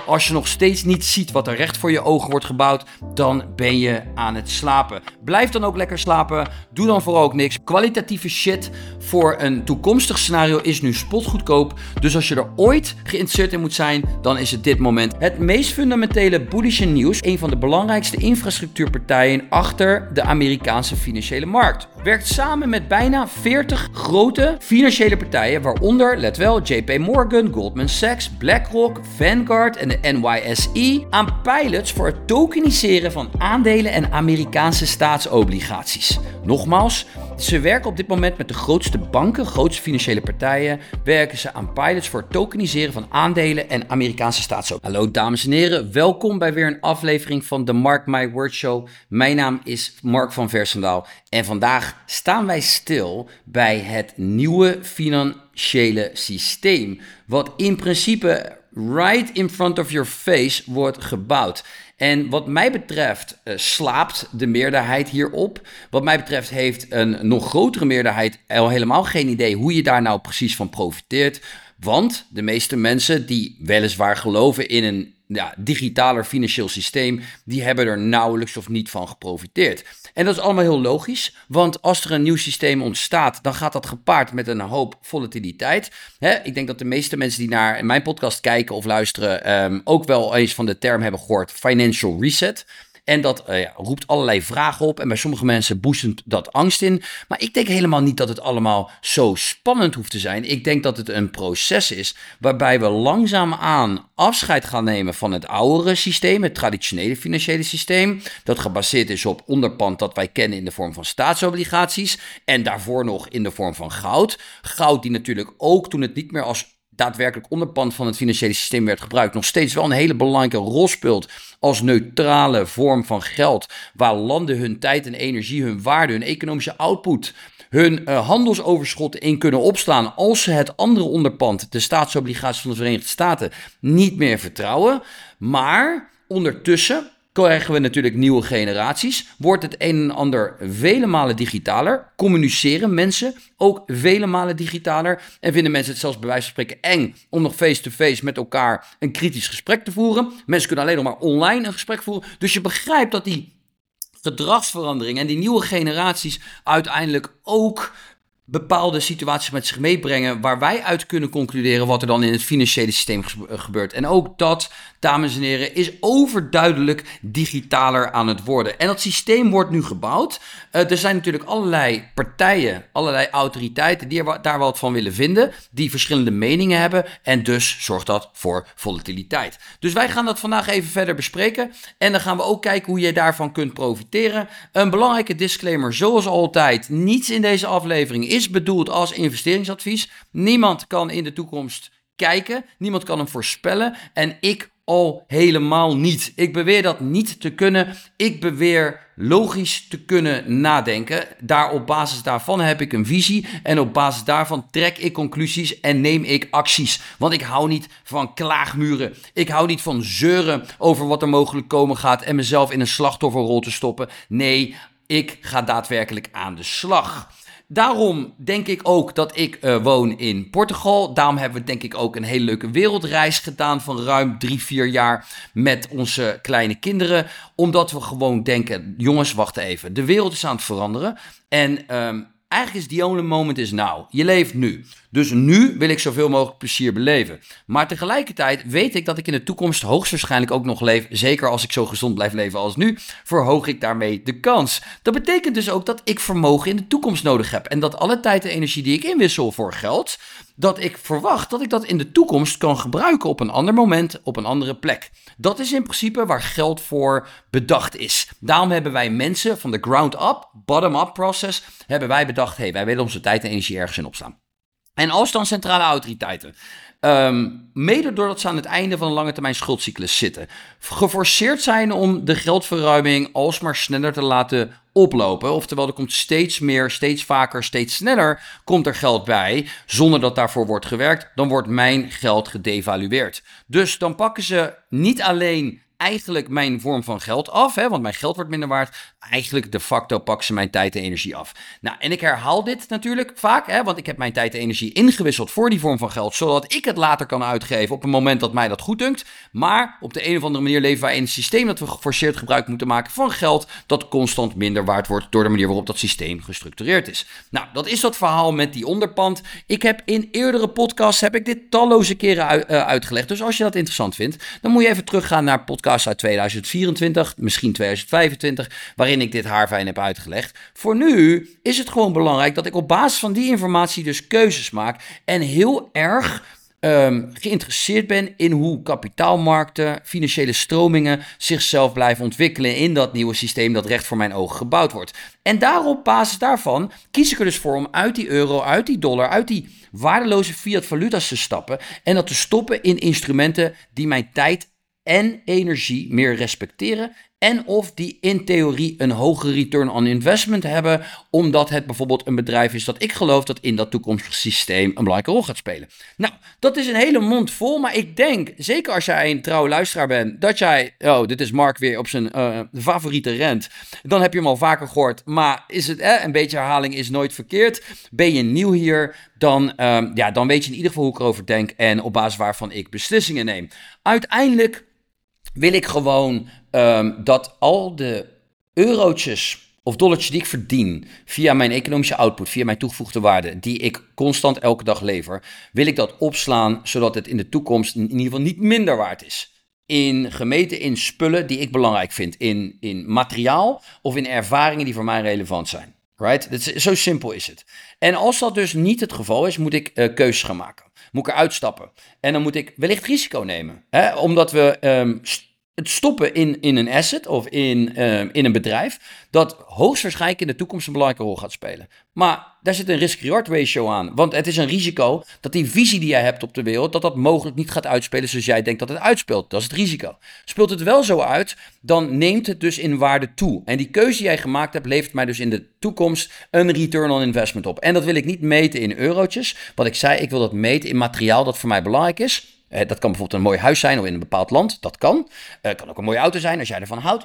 Als je nog steeds niet ziet wat er recht voor je ogen wordt gebouwd, dan ben je aan het slapen. Blijf dan ook lekker slapen. Doe dan vooral ook niks. Kwalitatieve shit voor een toekomstig scenario is nu spotgoedkoop. Dus als je er ooit geïnteresseerd in moet zijn, dan is het dit moment. Het meest fundamentele bullish nieuws, een van de belangrijkste infrastructuurpartijen achter de Amerikaanse financiële markt, werkt samen met bijna 40 grote financiële partijen, waaronder, let wel, JP Morgan, Goldman Sachs, BlackRock, Vanguard en de NYSE, aan pilots voor het tokeniseren van aandelen en Amerikaanse staatsobligaties. Nogmaals, ze werken op dit moment met de grootste banken, grootste financiële partijen, werken ze aan pilots voor het tokeniseren van aandelen en Amerikaanse staatsobligaties. Hallo dames en heren, welkom bij weer een aflevering van de Mark My Word Show. Mijn naam is Mark van Versendaal en vandaag staan wij stil bij het nieuwe financiële systeem, wat in principe right in front of your face wordt gebouwd. En wat mij betreft slaapt de meerderheid hierop. Wat mij betreft heeft een nog grotere meerderheid al helemaal geen idee hoe je daar nou precies van profiteert. Want de meeste mensen die weliswaar geloven in een digitaler financieel systeem, die hebben er nauwelijks of niet van geprofiteerd. En dat is allemaal heel logisch, want als er een nieuw systeem ontstaat, dan gaat dat gepaard met een hoop volatiliteit. Ik denk dat de meeste mensen die naar mijn podcast kijken of luisteren ook wel eens van de term hebben gehoord, financial reset. En dat roept allerlei vragen op en bij sommige mensen boezemt dat angst in. Maar ik denk helemaal niet dat het allemaal zo spannend hoeft te zijn. Ik denk dat het een proces is waarbij we langzaamaan afscheid gaan nemen van het oudere systeem, het traditionele financiële systeem. Dat gebaseerd is op onderpand dat wij kennen in de vorm van staatsobligaties en daarvoor nog in de vorm van goud. Goud die natuurlijk ook toen het niet meer als daadwerkelijk onderpand van het financiële systeem werd gebruikt, nog steeds wel een hele belangrijke rol speelt als neutrale vorm van geld, waar landen hun tijd en energie, hun waarde, hun economische output, hun handelsoverschotten in kunnen opslaan als ze het andere onderpand, de staatsobligaties van de Verenigde Staten, niet meer vertrouwen. Maar ondertussen krijgen we natuurlijk nieuwe generaties, wordt het een en ander vele malen digitaler, communiceren mensen ook vele malen digitaler en vinden mensen het zelfs bij wijze van spreken eng om nog face-to-face met elkaar een kritisch gesprek te voeren. Mensen kunnen alleen nog maar online een gesprek voeren. Dus je begrijpt dat die gedragsverandering en die nieuwe generaties uiteindelijk ook bepaalde situaties met zich meebrengen waar wij uit kunnen concluderen wat er dan in het financiële systeem gebeurt. En ook dat, dames en heren, is overduidelijk digitaler aan het worden. En dat systeem wordt nu gebouwd. Er zijn natuurlijk allerlei partijen, allerlei autoriteiten die er daar wat van willen vinden, die verschillende meningen hebben en dus zorgt dat voor volatiliteit. Dus wij gaan dat vandaag even verder bespreken en dan gaan we ook kijken hoe je daarvan kunt profiteren. Een belangrijke disclaimer, zoals altijd, niets in deze aflevering is bedoeld als investeringsadvies. Niemand kan in de toekomst kijken, niemand kan hem voorspellen en ik al helemaal niet. Ik beweer dat niet te kunnen. Ik beweer logisch te kunnen nadenken. Op basis daarvan heb ik een visie en op basis daarvan trek ik conclusies en neem ik acties. Want ik hou niet van klaagmuren. Ik hou niet van zeuren over wat er mogelijk komen gaat en mezelf in een slachtofferrol te stoppen. Nee, ik ga daadwerkelijk aan de slag. Daarom denk ik ook dat ik woon in Portugal. Daarom hebben we denk ik ook een hele leuke wereldreis gedaan van ruim 3-4 jaar met onze kleine kinderen. Omdat we gewoon denken, jongens, wacht even. De wereld is aan het veranderen en eigenlijk is the only moment is now. Je leeft nu. Dus nu wil ik zoveel mogelijk plezier beleven. Maar tegelijkertijd weet ik dat ik in de toekomst hoogstwaarschijnlijk ook nog leef. Zeker als ik zo gezond blijf leven als nu, verhoog ik daarmee de kans. Dat betekent dus ook dat ik vermogen in de toekomst nodig heb. En dat alle tijd en energie die ik inwissel voor geld, dat ik verwacht dat ik dat in de toekomst kan gebruiken op een ander moment, op een andere plek. Dat is in principe waar geld voor bedacht is. Daarom hebben wij mensen van de ground-up, bottom-up process, hebben wij bedacht, wij willen onze tijd en energie ergens in opslaan. En als dan centrale autoriteiten, mede doordat ze aan het einde van een lange termijn schuldcyclus zitten, geforceerd zijn om de geldverruiming alsmaar sneller te laten oplopen. Oftewel, er komt steeds meer, steeds vaker, steeds sneller komt er geld bij, zonder dat daarvoor wordt gewerkt, dan wordt mijn geld gedevalueerd. Dus dan pakken ze niet alleen eigenlijk mijn vorm van geld af, hè, want mijn geld wordt minder waard. Eigenlijk de facto pakken ze mijn tijd en energie af. Nou, en ik herhaal dit natuurlijk vaak, hè, want ik heb mijn tijd en energie ingewisseld voor die vorm van geld, zodat ik het later kan uitgeven op een moment dat mij dat goed dunkt. Maar op de een of andere manier leven wij in een systeem dat we geforceerd gebruik moeten maken van geld dat constant minder waard wordt door de manier waarop dat systeem gestructureerd is. Nou, dat is dat verhaal met die onderpand. Ik heb in eerdere podcasts dit talloze keren uitgelegd. Dus als je dat interessant vindt, dan moet je even teruggaan naar podcasts uit 2024, misschien 2025, waarin ik dit haarfijn heb uitgelegd. Voor nu is het gewoon belangrijk dat ik op basis van die informatie dus keuzes maak en heel erg geïnteresseerd ben in hoe kapitaalmarkten, financiële stromingen zichzelf blijven ontwikkelen in dat nieuwe systeem dat recht voor mijn ogen gebouwd wordt. En op basis daarvan kies ik er dus voor om uit die euro, uit die dollar, uit die waardeloze fiat valuta's te stappen en dat te stoppen in instrumenten die mijn tijd en energie meer respecteren en of die in theorie een hogere return on investment hebben, omdat het bijvoorbeeld een bedrijf is dat ik geloof dat in dat toekomstige systeem een belangrijke rol gaat spelen. Nou, dat is een hele mond vol, maar ik denk, zeker als jij een trouwe luisteraar bent, dat jij, dit is Mark weer op zijn favoriete rant, dan heb je hem al vaker gehoord, maar is het, een beetje herhaling is nooit verkeerd. Ben je nieuw hier, dan weet je in ieder geval hoe ik erover denk en op basis waarvan ik beslissingen neem. Uiteindelijk wil ik gewoon dat al de eurotjes of dollartjes die ik verdien via mijn economische output, via mijn toegevoegde waarde, die ik constant elke dag lever, wil ik dat opslaan, zodat het in de toekomst in ieder geval niet minder waard is. Gemeten in spullen die ik belangrijk vind, in materiaal of in ervaringen die voor mij relevant zijn. Right? Zo simpel is het. En als dat dus niet het geval is, moet ik keuzes gaan maken. Moet ik eruit stappen. En dan moet ik wellicht risico nemen. Hè? Omdat we het stoppen in een asset of in een bedrijf dat hoogstwaarschijnlijk in de toekomst een belangrijke rol gaat spelen. Maar daar zit een risk-reward ratio aan. Want het is een risico dat die visie die jij hebt op de wereld, dat mogelijk niet gaat uitspelen zoals jij denkt dat het uitspeelt. Dat is het risico. Speelt het wel zo uit, dan neemt het dus in waarde toe. En die keuze die jij gemaakt hebt, levert mij dus in de toekomst een return on investment op. En dat wil ik niet meten in eurotjes. Wat ik zei, ik wil dat meten in materiaal dat voor mij belangrijk is. Dat kan bijvoorbeeld een mooi huis zijn of in een bepaald land. Dat kan. Kan ook een mooie auto zijn als jij ervan houdt.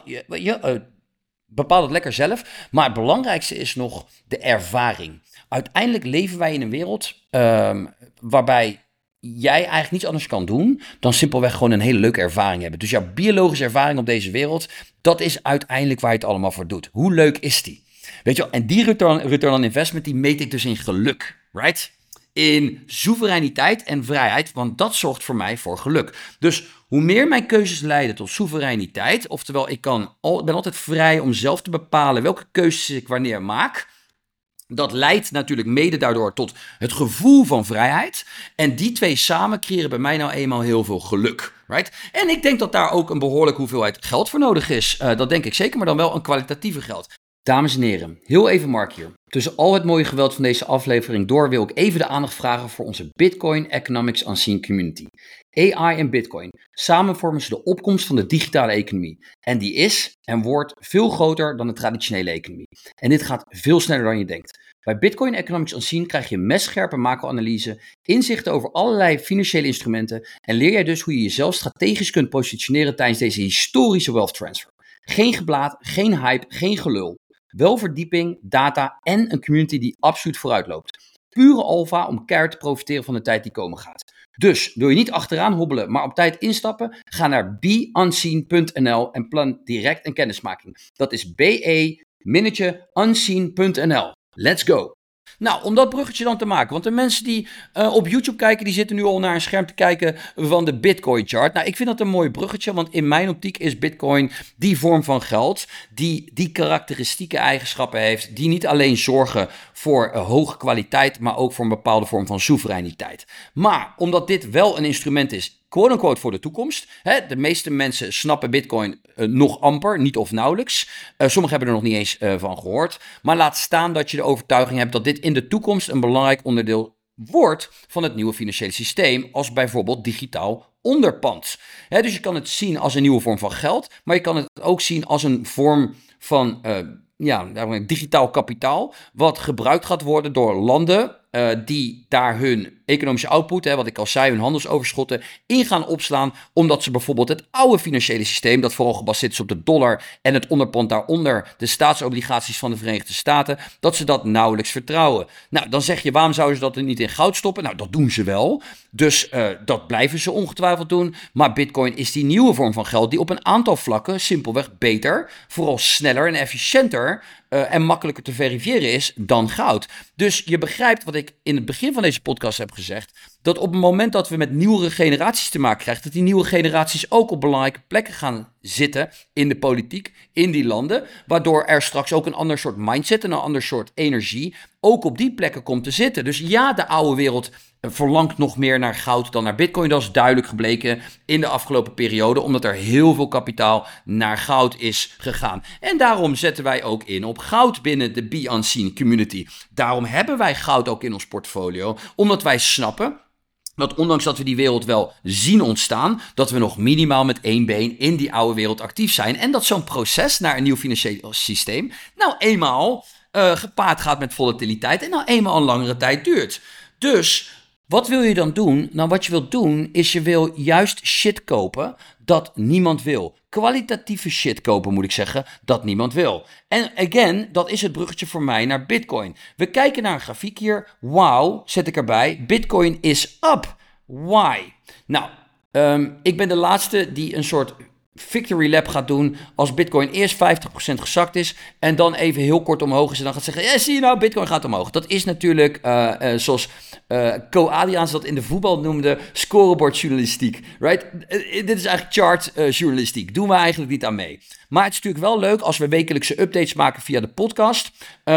Bepaal het lekker zelf. Maar het belangrijkste is nog de ervaring. Uiteindelijk leven wij in een wereld waarbij jij eigenlijk niets anders kan doen dan simpelweg gewoon een hele leuke ervaring hebben. Dus jouw biologische ervaring op deze wereld, dat is uiteindelijk waar je het allemaal voor doet. Hoe leuk is die? Weet je wel? En die return on investment, die meet ik dus in geluk. Right? In soevereiniteit en vrijheid, want dat zorgt voor mij voor geluk. Dus hoe meer mijn keuzes leiden tot soevereiniteit, oftewel ik ben altijd vrij om zelf te bepalen welke keuzes ik wanneer maak. Dat leidt natuurlijk mede daardoor tot het gevoel van vrijheid. En die twee samen creëren bij mij nou eenmaal heel veel geluk. Right? En ik denk dat daar ook een behoorlijke hoeveelheid geld voor nodig is. Dat denk ik zeker, maar dan wel een kwalitatieve geld. Dames en heren, heel even Mark hier. Tussen al het mooie geweld van deze aflevering door wil ik even de aandacht vragen voor onze Bitcoin Economics Unseen Community. AI en Bitcoin, samen vormen ze de opkomst van de digitale economie. En die is en wordt veel groter dan de traditionele economie. En dit gaat veel sneller dan je denkt. Bij Bitcoin Economics Unseen krijg je messcherpe macro-analyse, inzichten over allerlei financiële instrumenten en leer jij dus hoe je jezelf strategisch kunt positioneren tijdens deze historische wealth transfer. Geen geblaat, geen hype, geen gelul. Wel verdieping, data en een community die absoluut vooruit loopt. Pure alpha om keihard te profiteren van de tijd die komen gaat. Dus wil je niet achteraan hobbelen, maar op tijd instappen? Ga naar beunseen.nl en plan direct een kennismaking. Dat is be-unseen.nl. Let's go! Nou, om dat bruggetje dan te maken, want de mensen die op YouTube kijken, die zitten nu al naar een scherm te kijken van de Bitcoin chart. Nou, ik vind dat een mooi bruggetje, want in mijn optiek is Bitcoin die vorm van geld die karakteristieke eigenschappen heeft, die niet alleen zorgen voor hoge kwaliteit, maar ook voor een bepaalde vorm van soevereiniteit. Maar omdat dit wel een instrument is, quote-unquote voor de toekomst. De meeste mensen snappen Bitcoin nog amper, niet of nauwelijks. Sommigen hebben er nog niet eens van gehoord. Maar laat staan dat je de overtuiging hebt dat dit in de toekomst een belangrijk onderdeel wordt van het nieuwe financiële systeem, als bijvoorbeeld digitaal onderpand. Dus je kan het zien als een nieuwe vorm van geld, maar je kan het ook zien als een vorm van digitaal kapitaal, wat gebruikt gaat worden door landen die daar hun economische output, wat ik al zei, hun handelsoverschotten, in gaan opslaan, omdat ze bijvoorbeeld het oude financiële systeem, dat vooral gebaseerd is op de dollar en het onderpand daaronder, de staatsobligaties van de Verenigde Staten, dat ze dat nauwelijks vertrouwen. Nou, dan zeg je, waarom zouden ze dat er niet in goud stoppen? Nou, dat doen ze wel. Dus dat blijven ze ongetwijfeld doen. Maar Bitcoin is die nieuwe vorm van geld die op een aantal vlakken simpelweg beter, vooral sneller en efficiënter en makkelijker te verifiëren is dan goud. Dus je begrijpt wat ik in het begin van deze podcast heb gezegd, dat op het moment dat we met nieuwere generaties te maken krijgen, dat die nieuwe generaties ook op belangrijke plekken gaan zitten in de politiek, in die landen, waardoor er straks ook een ander soort mindset en een ander soort energie ook op die plekken komt te zitten. Dus ja, de oude wereld verlangt nog meer naar goud dan naar Bitcoin. Dat is duidelijk gebleken in de afgelopen periode, omdat er heel veel kapitaal naar goud is gegaan. En daarom zetten wij ook in op goud binnen de Be Unseen community. Daarom hebben wij goud ook in ons portfolio, omdat wij snappen dat ondanks dat we die wereld wel zien ontstaan, dat we nog minimaal met één been in die oude wereld actief zijn. En dat zo'n proces naar een nieuw financieel systeem nou eenmaal gepaard gaat met volatiliteit en nou eenmaal een langere tijd duurt. Dus wat wil je dan doen? Nou, wat je wilt doen is je wil juist shit kopen dat niemand wil. Kwalitatieve shit kopen, moet ik zeggen, dat niemand wil. En again, dat is het bruggetje voor mij naar Bitcoin. We kijken naar een grafiek hier. Wauw, zet ik erbij. Bitcoin is up. Why? Nou, ik ben de laatste die een soort victory lap gaat doen als Bitcoin eerst 50% gezakt is en dan even heel kort omhoog is en dan gaat zeggen, ja, zie je nou, Bitcoin gaat omhoog. Dat is natuurlijk, zoals Co-Adriaans dat in de voetbal noemde, scorebordjournalistiek, right? Dit is eigenlijk chartjournalistiek. Doen we eigenlijk niet aan mee. Maar het is natuurlijk wel leuk als we wekelijkse updates maken via de podcast,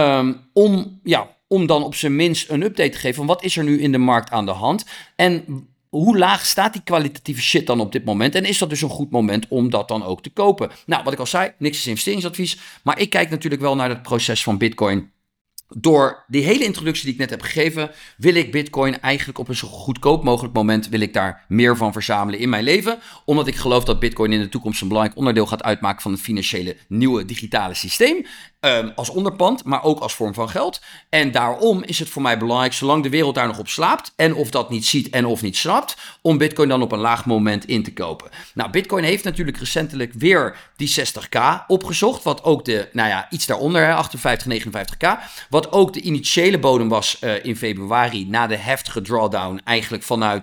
om dan op zijn minst een update te geven van wat is er nu in de markt aan de hand en hoe laag staat die kwalitatieve shit dan op dit moment? En is dat dus een goed moment om dat dan ook te kopen? Nou, wat ik al zei, niks is investeringsadvies. Maar ik kijk natuurlijk wel naar het proces van Bitcoin. Door die hele introductie die ik net heb gegeven, wil ik Bitcoin eigenlijk op een zo goedkoop mogelijk moment, wil ik daar meer van verzamelen in mijn leven. Omdat ik geloof dat Bitcoin in de toekomst een belangrijk onderdeel gaat uitmaken van het financiële nieuwe digitale systeem. Als onderpand, maar ook als vorm van geld. En daarom is het voor mij belangrijk, zolang de wereld daar nog op slaapt, en of dat niet ziet en of niet snapt, om Bitcoin dan op een laag moment in te kopen. Nou, Bitcoin heeft natuurlijk recentelijk weer die 60k opgezocht, wat ook iets daaronder, 58, 59k, wat ook de initiële bodem was in februari, na de heftige drawdown, eigenlijk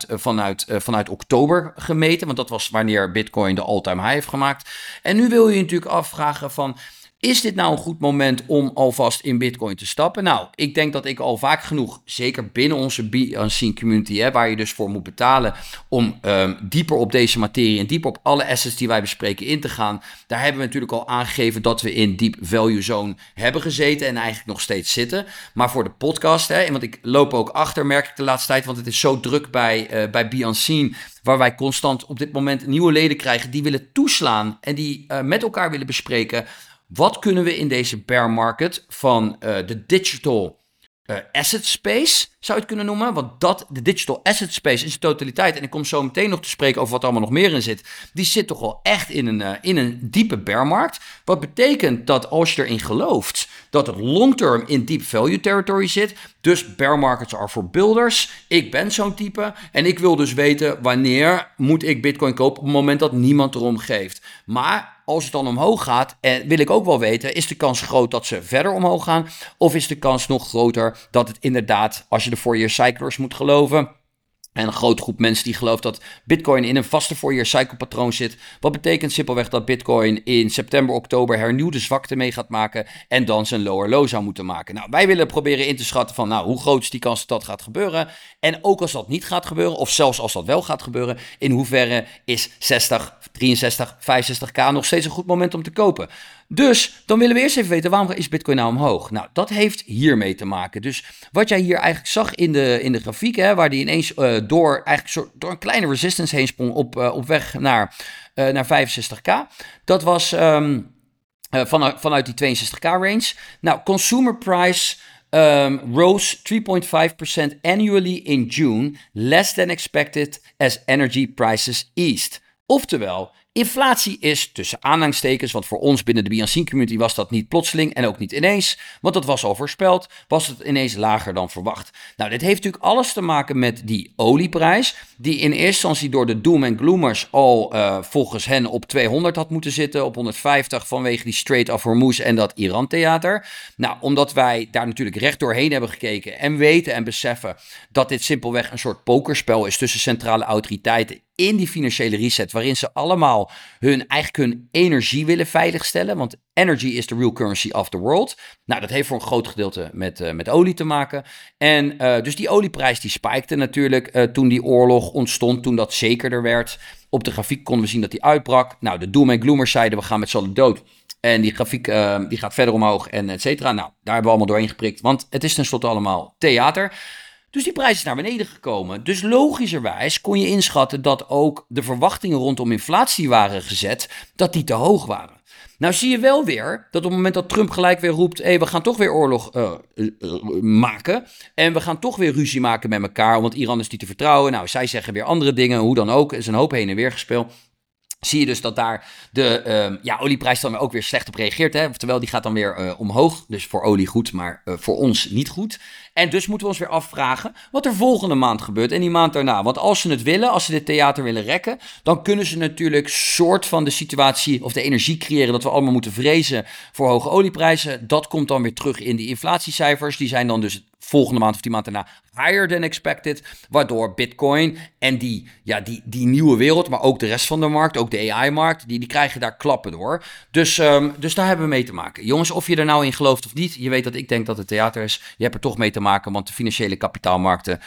vanuit oktober gemeten, want dat was wanneer Bitcoin de all-time high heeft gemaakt. En nu wil je natuurlijk afvragen van, is dit nou een goed moment om alvast in Bitcoin te stappen? Nou, ik denk dat ik al vaak genoeg, zeker binnen onze Be Unseen community, waar je dus voor moet betalen om dieper op deze materie en dieper op alle assets die wij bespreken in te gaan. Daar hebben we natuurlijk al aangegeven dat we in deep value zone hebben gezeten en eigenlijk nog steeds zitten. Maar voor de podcast, want ik loop ook achter, merk ik de laatste tijd, want het is zo druk bij Be Unseen, waar wij constant op dit moment nieuwe leden krijgen die willen toeslaan en die met elkaar willen bespreken. Wat kunnen we in deze bear market van de digital asset space, zou je het kunnen noemen? Want de digital asset space in zijn totaliteit, en ik kom zo meteen nog te spreken over wat er allemaal nog meer in zit, die zit toch wel echt in een diepe bear markt. Wat betekent dat als je erin gelooft dat het long term in deep value territory zit, dus bear markets are for builders. Ik ben zo'n type en ik wil dus weten wanneer moet ik Bitcoin kopen op het moment dat niemand erom geeft. Maar als het dan omhoog gaat, wil ik ook wel weten, is de kans groot dat ze verder omhoog gaan? Of is de kans nog groter dat het inderdaad, als je de 4-year cyclers moet geloven, en een grote groep mensen die gelooft dat Bitcoin in een vaste 4-year cycle patroon zit. Wat betekent simpelweg dat Bitcoin in september, oktober hernieuwde zwakte mee gaat maken en dan zijn lower low zou moeten maken. Nou, wij willen proberen in te schatten van, hoe groot is die kans dat dat gaat gebeuren? En ook als dat niet gaat gebeuren, of zelfs als dat wel gaat gebeuren, in hoeverre is 60, 63, 65k nog steeds een goed moment om te kopen? Dus dan willen we eerst even weten, waarom is Bitcoin nou omhoog? Nou, dat heeft hiermee te maken. Dus wat jij hier eigenlijk zag in de grafiek, waar die ineens door een kleine resistance heen sprong op weg naar 65k. Dat was vanuit die 62k range. Nou, consumer price rose 3.5% annually in June, less than expected as energy prices eased. Oftewel, Inflatie is, tussen aanhalingstekens, want voor ons binnen de BNC community was dat niet plotseling en ook niet ineens, want dat was al voorspeld, was het ineens lager dan verwacht. Nou, dit heeft natuurlijk alles te maken met die olieprijs, die in eerste instantie door de doom en gloomers al volgens hen op 200 had moeten zitten, op 150 vanwege die Strait of Hormuz en dat Iran-theater. Nou, omdat wij daar natuurlijk recht doorheen hebben gekeken en weten en beseffen dat dit simpelweg een soort pokerspel is tussen centrale autoriteiten in die financiële reset, waarin ze allemaal hun energie willen veiligstellen. Want energy is the real currency of the world. Nou, dat heeft voor een groot gedeelte met olie te maken. En dus die olieprijs die spikte natuurlijk toen die oorlog ontstond, toen dat zekerder werd. Op de grafiek konden we zien dat die uitbrak. Nou, de doom en gloomers zeiden we gaan met z'n allen dood. En die grafiek die gaat verder omhoog en et cetera. Nou, daar hebben we allemaal doorheen geprikt, want het is tenslotte allemaal theater. Dus die prijs is naar beneden gekomen. Dus logischerwijs kon je inschatten dat ook de verwachtingen rondom inflatie waren gezet, dat die te hoog waren. Nou zie je wel weer dat op het moment dat Trump gelijk weer roept, we gaan toch weer oorlog maken en we gaan toch weer ruzie maken met elkaar, want Iran is niet te vertrouwen. Nou, zij zeggen weer andere dingen, hoe dan ook. Er is een hoop heen en weer gespeeld. Zie je dus dat daar de olieprijs dan ook weer slecht op reageert. Hè? Oftewel, die gaat dan weer omhoog. Dus voor olie goed, maar voor ons niet goed. En dus moeten we ons weer afvragen wat er volgende maand gebeurt en die maand daarna. Want als ze het willen, als ze dit theater willen rekken, dan kunnen ze natuurlijk soort van de situatie of de energie creëren dat we allemaal moeten vrezen voor hoge olieprijzen. Dat komt dan weer terug in die inflatiecijfers. Die zijn dan dus volgende maand of die maand daarna higher than expected, waardoor Bitcoin en die nieuwe wereld, maar ook de rest van de markt, ook de AI-markt, die krijgen daar klappen door. Dus daar hebben we mee te maken. Jongens, of je er nou in gelooft of niet, je weet dat ik denk dat het theater is. Je hebt er toch mee te maken, want de financiële kapitaalmarkten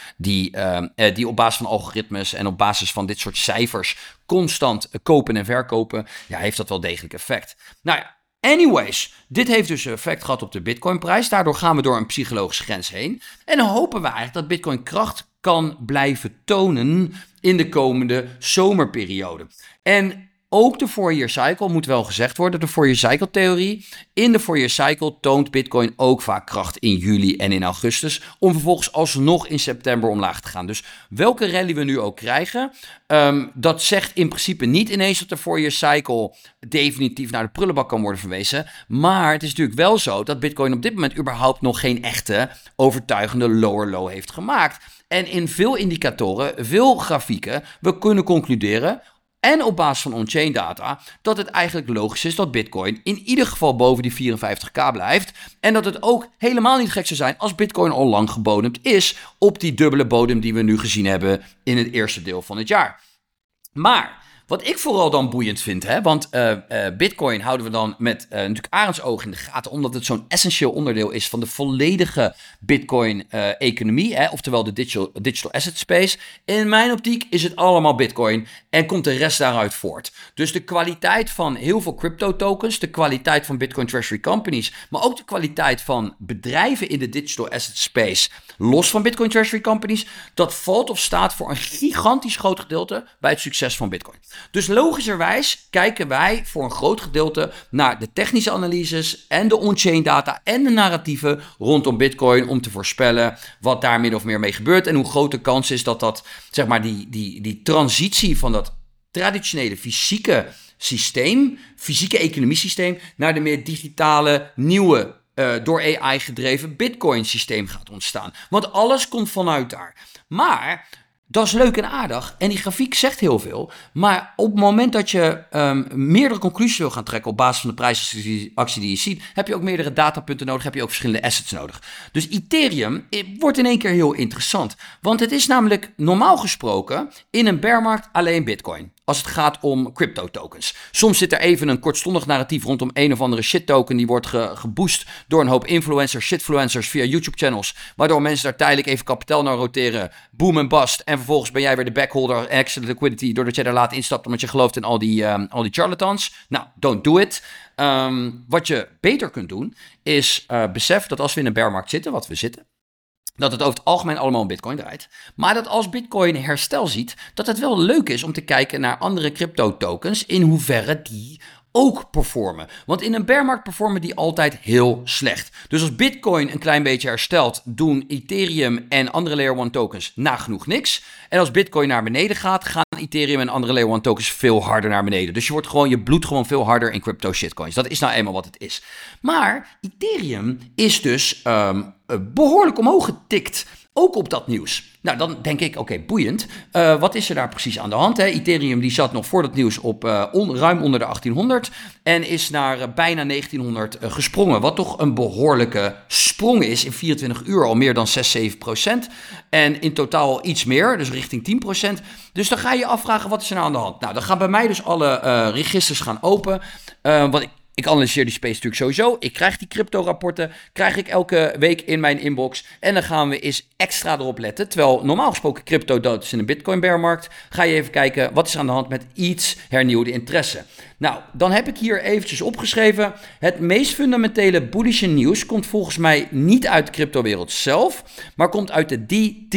die op basis van algoritmes en op basis van dit soort cijfers constant kopen en verkopen, heeft dat wel degelijk effect. Nou ja. Anyways, dit heeft dus effect gehad op de Bitcoinprijs. Daardoor gaan we door een psychologische grens heen. En dan hopen we eigenlijk dat Bitcoin kracht kan blijven tonen in de komende zomerperiode. En ook de 4-year cycle moet wel gezegd worden, de 4-year cycle theorie. In de 4-year cycle toont Bitcoin ook vaak kracht in juli en in augustus, om vervolgens alsnog in september omlaag te gaan. Dus welke rally we nu ook krijgen, dat zegt in principe niet ineens dat de 4-year cycle definitief naar de prullenbak kan worden verwezen. Maar het is natuurlijk wel zo dat Bitcoin op dit moment überhaupt nog geen echte overtuigende lower low heeft gemaakt. En in veel indicatoren, veel grafieken, we kunnen concluderen, en op basis van on-chain data, dat het eigenlijk logisch is dat Bitcoin in ieder geval boven die 54k blijft. En dat het ook helemaal niet gek zou zijn als Bitcoin al lang gebodemd is op die dubbele bodem die we nu gezien hebben in het eerste deel van het jaar. Maar wat ik vooral dan boeiend vind, want Bitcoin houden we dan met natuurlijk arendsoog in de gaten, omdat het zo'n essentieel onderdeel is van de volledige Bitcoin-economie, oftewel de digital asset space. In mijn optiek is het allemaal Bitcoin en komt de rest daaruit voort. Dus de kwaliteit van heel veel crypto tokens, de kwaliteit van Bitcoin Treasury companies, maar ook de kwaliteit van bedrijven in de digital asset space, los van Bitcoin Treasury companies, dat valt of staat voor een gigantisch groot gedeelte bij het succes van Bitcoin. Dus logischerwijs kijken wij voor een groot gedeelte naar de technische analyses en de on-chain data en de narratieven rondom Bitcoin om te voorspellen wat daar min of meer mee gebeurt en hoe groot de kans is dat zeg maar die transitie van dat traditionele fysieke systeem, fysieke economiesysteem, naar de meer digitale, nieuwe, door AI gedreven Bitcoin systeem gaat ontstaan. Want alles komt vanuit daar. Maar dat is leuk en aardig en die grafiek zegt heel veel. Maar op het moment dat je meerdere conclusies wil gaan trekken op basis van de prijsactie die je ziet, heb je ook meerdere datapunten nodig, heb je ook verschillende assets nodig. Dus Ethereum wordt in één keer heel interessant. Want het is namelijk normaal gesproken in een bearmarkt alleen Bitcoin, als het gaat om crypto tokens. Soms zit er even een kortstondig narratief rondom een of andere shit token, die wordt geboost door een hoop influencers, shitfluencers via YouTube channels, waardoor mensen daar tijdelijk even kapitaal naar roteren, boom en bust, en vervolgens ben jij weer de backholder, extra liquidity, doordat je er laat instapt omdat je gelooft in al die charlatans. Nou, don't do it. Wat je beter kunt doen, is besef dat als we in een bearmarkt zitten, wat we zitten, dat het over het algemeen allemaal om Bitcoin draait. Maar dat als Bitcoin herstel ziet, dat het wel leuk is om te kijken naar andere crypto tokens, in hoeverre die ook performen. Want in een bearmarkt performen die altijd heel slecht. Dus als Bitcoin een klein beetje herstelt, doen Ethereum en andere Layer 1 tokens nagenoeg niks. En als Bitcoin naar beneden gaat, gaan Ethereum en andere Layer 1 tokens veel harder naar beneden. Dus je bloedt gewoon veel harder in crypto shitcoins. Dat is nou eenmaal wat het is. Maar Ethereum is dus behoorlijk omhoog getikt. Ook op dat nieuws. Nou, dan denk ik, oké, boeiend. Wat is er daar precies aan de hand? Hè? Ethereum die zat nog voor dat nieuws op ruim onder de 1800 en is naar bijna 1900 gesprongen. Wat toch een behoorlijke sprong is. In 24 uur al meer dan 6-7%. En in totaal iets meer, dus richting 10%. Dus dan ga je je afvragen, wat is er nou aan de hand? Nou, dan gaan bij mij dus alle registers gaan open. Want ik analyseer die space natuurlijk sowieso. Ik krijg die crypto-rapporten, krijg ik elke week in mijn inbox. En dan gaan we eens extra erop letten. Terwijl normaal gesproken crypto dood is in een Bitcoin bearmarkt. Ga je even kijken, wat is er aan de hand met iets hernieuwde interesse. Nou, dan heb ik hier eventjes opgeschreven. Het meest fundamentele bullish nieuws komt volgens mij niet uit de cryptowereld zelf, maar komt uit de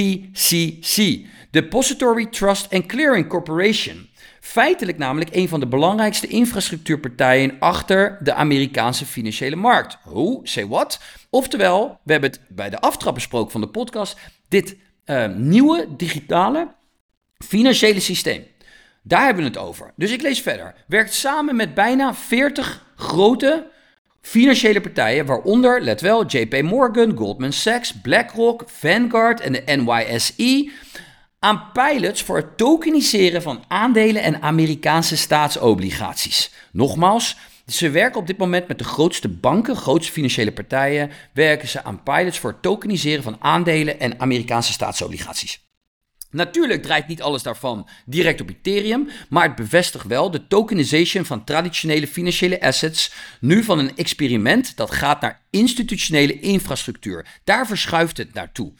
DTCC. Depository Trust and Clearing Corporation. Feitelijk namelijk een van de belangrijkste infrastructuurpartijen achter de Amerikaanse financiële markt. Hoe? Say what? Oftewel, we hebben het bij de aftrap besproken van de podcast, dit nieuwe digitale financiële systeem. Daar hebben we het over. Dus ik lees verder. Werkt samen met bijna 40 grote financiële partijen, waaronder, let wel, JP Morgan, Goldman Sachs, BlackRock, Vanguard en de NYSE, aan pilots voor het tokeniseren van aandelen en Amerikaanse staatsobligaties. Nogmaals, ze werken op dit moment met de grootste banken, grootste financiële partijen, werken ze aan pilots voor het tokeniseren van aandelen en Amerikaanse staatsobligaties. Natuurlijk draait niet alles daarvan direct op Ethereum, maar het bevestigt wel de tokenization van traditionele financiële assets, nu van een experiment dat gaat naar institutionele infrastructuur. Daar verschuift het naartoe.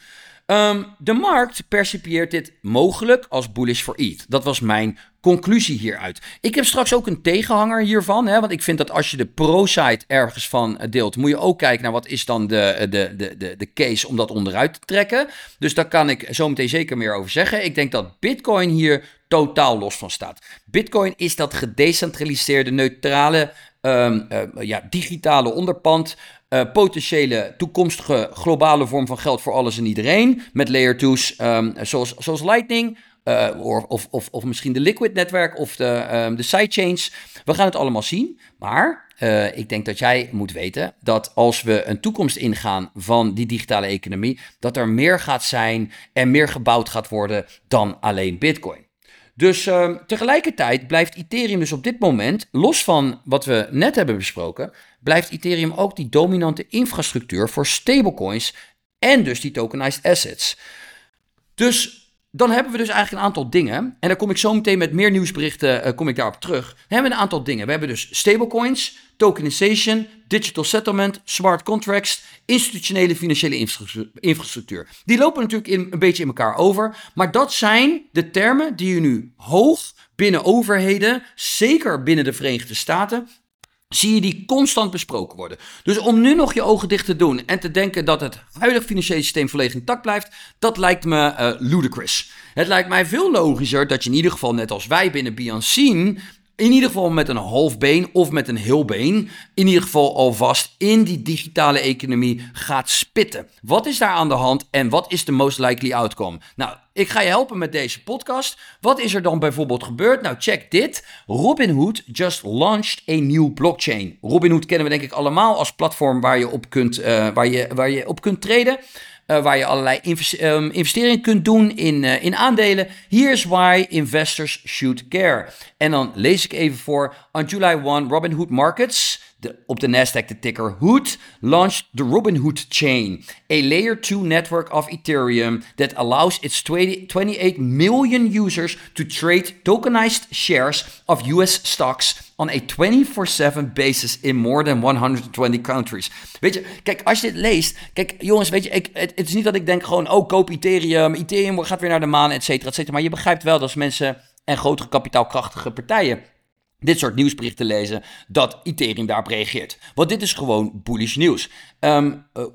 De markt percipieert dit mogelijk als bullish voor ETH. Dat was mijn conclusie hieruit. Ik heb straks ook een tegenhanger hiervan, want ik vind dat als je de pro-side ergens van deelt, moet je ook kijken naar wat is dan de case om dat onderuit te trekken. Dus daar kan ik zo meteen zeker meer over zeggen. Ik denk dat Bitcoin hier totaal los van staat. Bitcoin is dat gedecentraliseerde, neutrale, digitale onderpand. Potentiële toekomstige globale vorm van geld voor alles en iedereen. Met layer 2's zoals Lightning. Of misschien de Liquid netwerk of de sidechains. We gaan het allemaal zien. Maar ik denk dat jij moet weten dat als we een toekomst ingaan van die digitale economie, dat er meer gaat zijn en meer gebouwd gaat worden dan alleen Bitcoin. Dus tegelijkertijd blijft Ethereum dus op dit moment, los van wat we net hebben besproken, blijft Ethereum ook die dominante infrastructuur voor stablecoins en dus die tokenized assets. Dus dan hebben we dus eigenlijk een aantal dingen. En daar kom ik zo meteen met meer nieuwsberichten kom ik daarop terug. We hebben een aantal dingen. We hebben dus stablecoins, tokenization, digital settlement, smart contracts, institutionele financiële infrastructuur. Die lopen natuurlijk een beetje in elkaar over. Maar dat zijn de termen die je nu hoog binnen overheden, zeker binnen de Verenigde Staten, zie je die constant besproken worden. Dus om nu nog je ogen dicht te doen en te denken dat het huidige financiële systeem volledig intact blijft, dat lijkt me ludicrous. Het lijkt mij veel logischer dat je in ieder geval, net als wij binnen Beyoncé, in ieder geval met een half been of met een heel been, in ieder geval alvast in die digitale economie gaat spitten. Wat is daar aan de hand en wat is de most likely outcome? Nou, ik ga je helpen met deze podcast. Wat is er dan bijvoorbeeld gebeurd? Nou, check dit. Robinhood just launched a new blockchain. Robinhood kennen we denk ik allemaal als platform waar je op kunt, waar je op kunt traden. Waar je allerlei investeringen kunt doen in aandelen. Here's why investors should care. En dan lees ik even voor. On July 1, Robinhood Markets, op de Nasdaq de ticker HOOD, launched the Robinhood Chain, a layer 2 network of Ethereum that allows its 28 million users to trade tokenized shares of US stocks on a 24/7 basis in more than 120 countries. Weet je, kijk, als je dit leest, kijk jongens, weet je, het is niet dat ik denk gewoon, koop Ethereum gaat weer naar de maan, et cetera, maar je begrijpt wel dat als mensen en grotere kapitaalkrachtige partijen dit soort nieuwsberichten lezen, dat Ethereum daarop reageert. Want dit is gewoon bullish nieuws.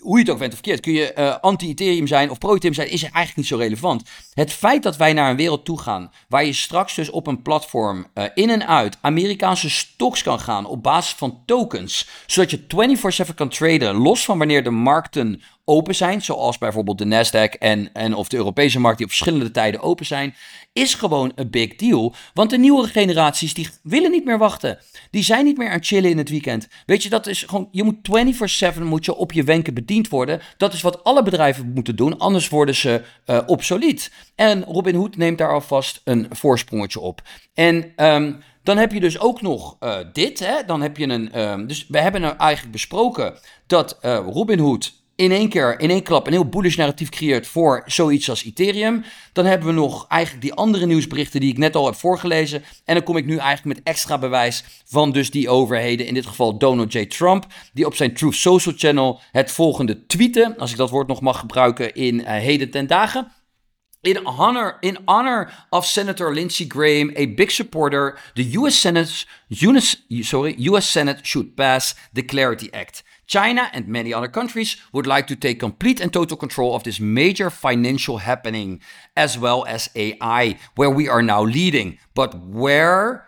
hoe je het ook bent of verkeerd, kun je anti-Ethereum zijn of pro-Ethereum zijn, is eigenlijk niet zo relevant. Het feit dat wij naar een wereld toe gaan, waar je straks dus op een platform in en uit Amerikaanse stocks kan gaan op basis van tokens, zodat je 24/7 kan traden, los van wanneer de markten open zijn, zoals bijvoorbeeld de Nasdaq en of de Europese markt die op verschillende tijden open zijn, is gewoon een big deal. Want de nieuwere generaties, die willen niet meer wachten. Die zijn niet meer aan het chillen in het weekend. Weet je, dat is gewoon, je moet 24/7 moet je op je wenken bediend worden. Dat is wat alle bedrijven moeten doen, anders worden ze obsolet. En Robinhood neemt daar alvast een voorsprongetje op. En dan heb je dus ook nog dit. Hè? Dan heb je dus we hebben nou eigenlijk besproken dat Robinhood in één klap een heel bullish narratief creëert voor zoiets als Ethereum. Dan hebben we nog eigenlijk die andere nieuwsberichten die ik net al heb voorgelezen. En dan kom ik nu eigenlijk met extra bewijs van dus die overheden. In dit geval Donald J. Trump, die op zijn Truth Social channel het volgende tweette, als ik dat woord nog mag gebruiken in heden ten dagen. In honor of Senator Lindsey Graham, a big supporter, the US Senate should pass the Clarity Act. China and many other countries would like to take complete and total control of this major financial happening, as well as AI, where we are now leading, but where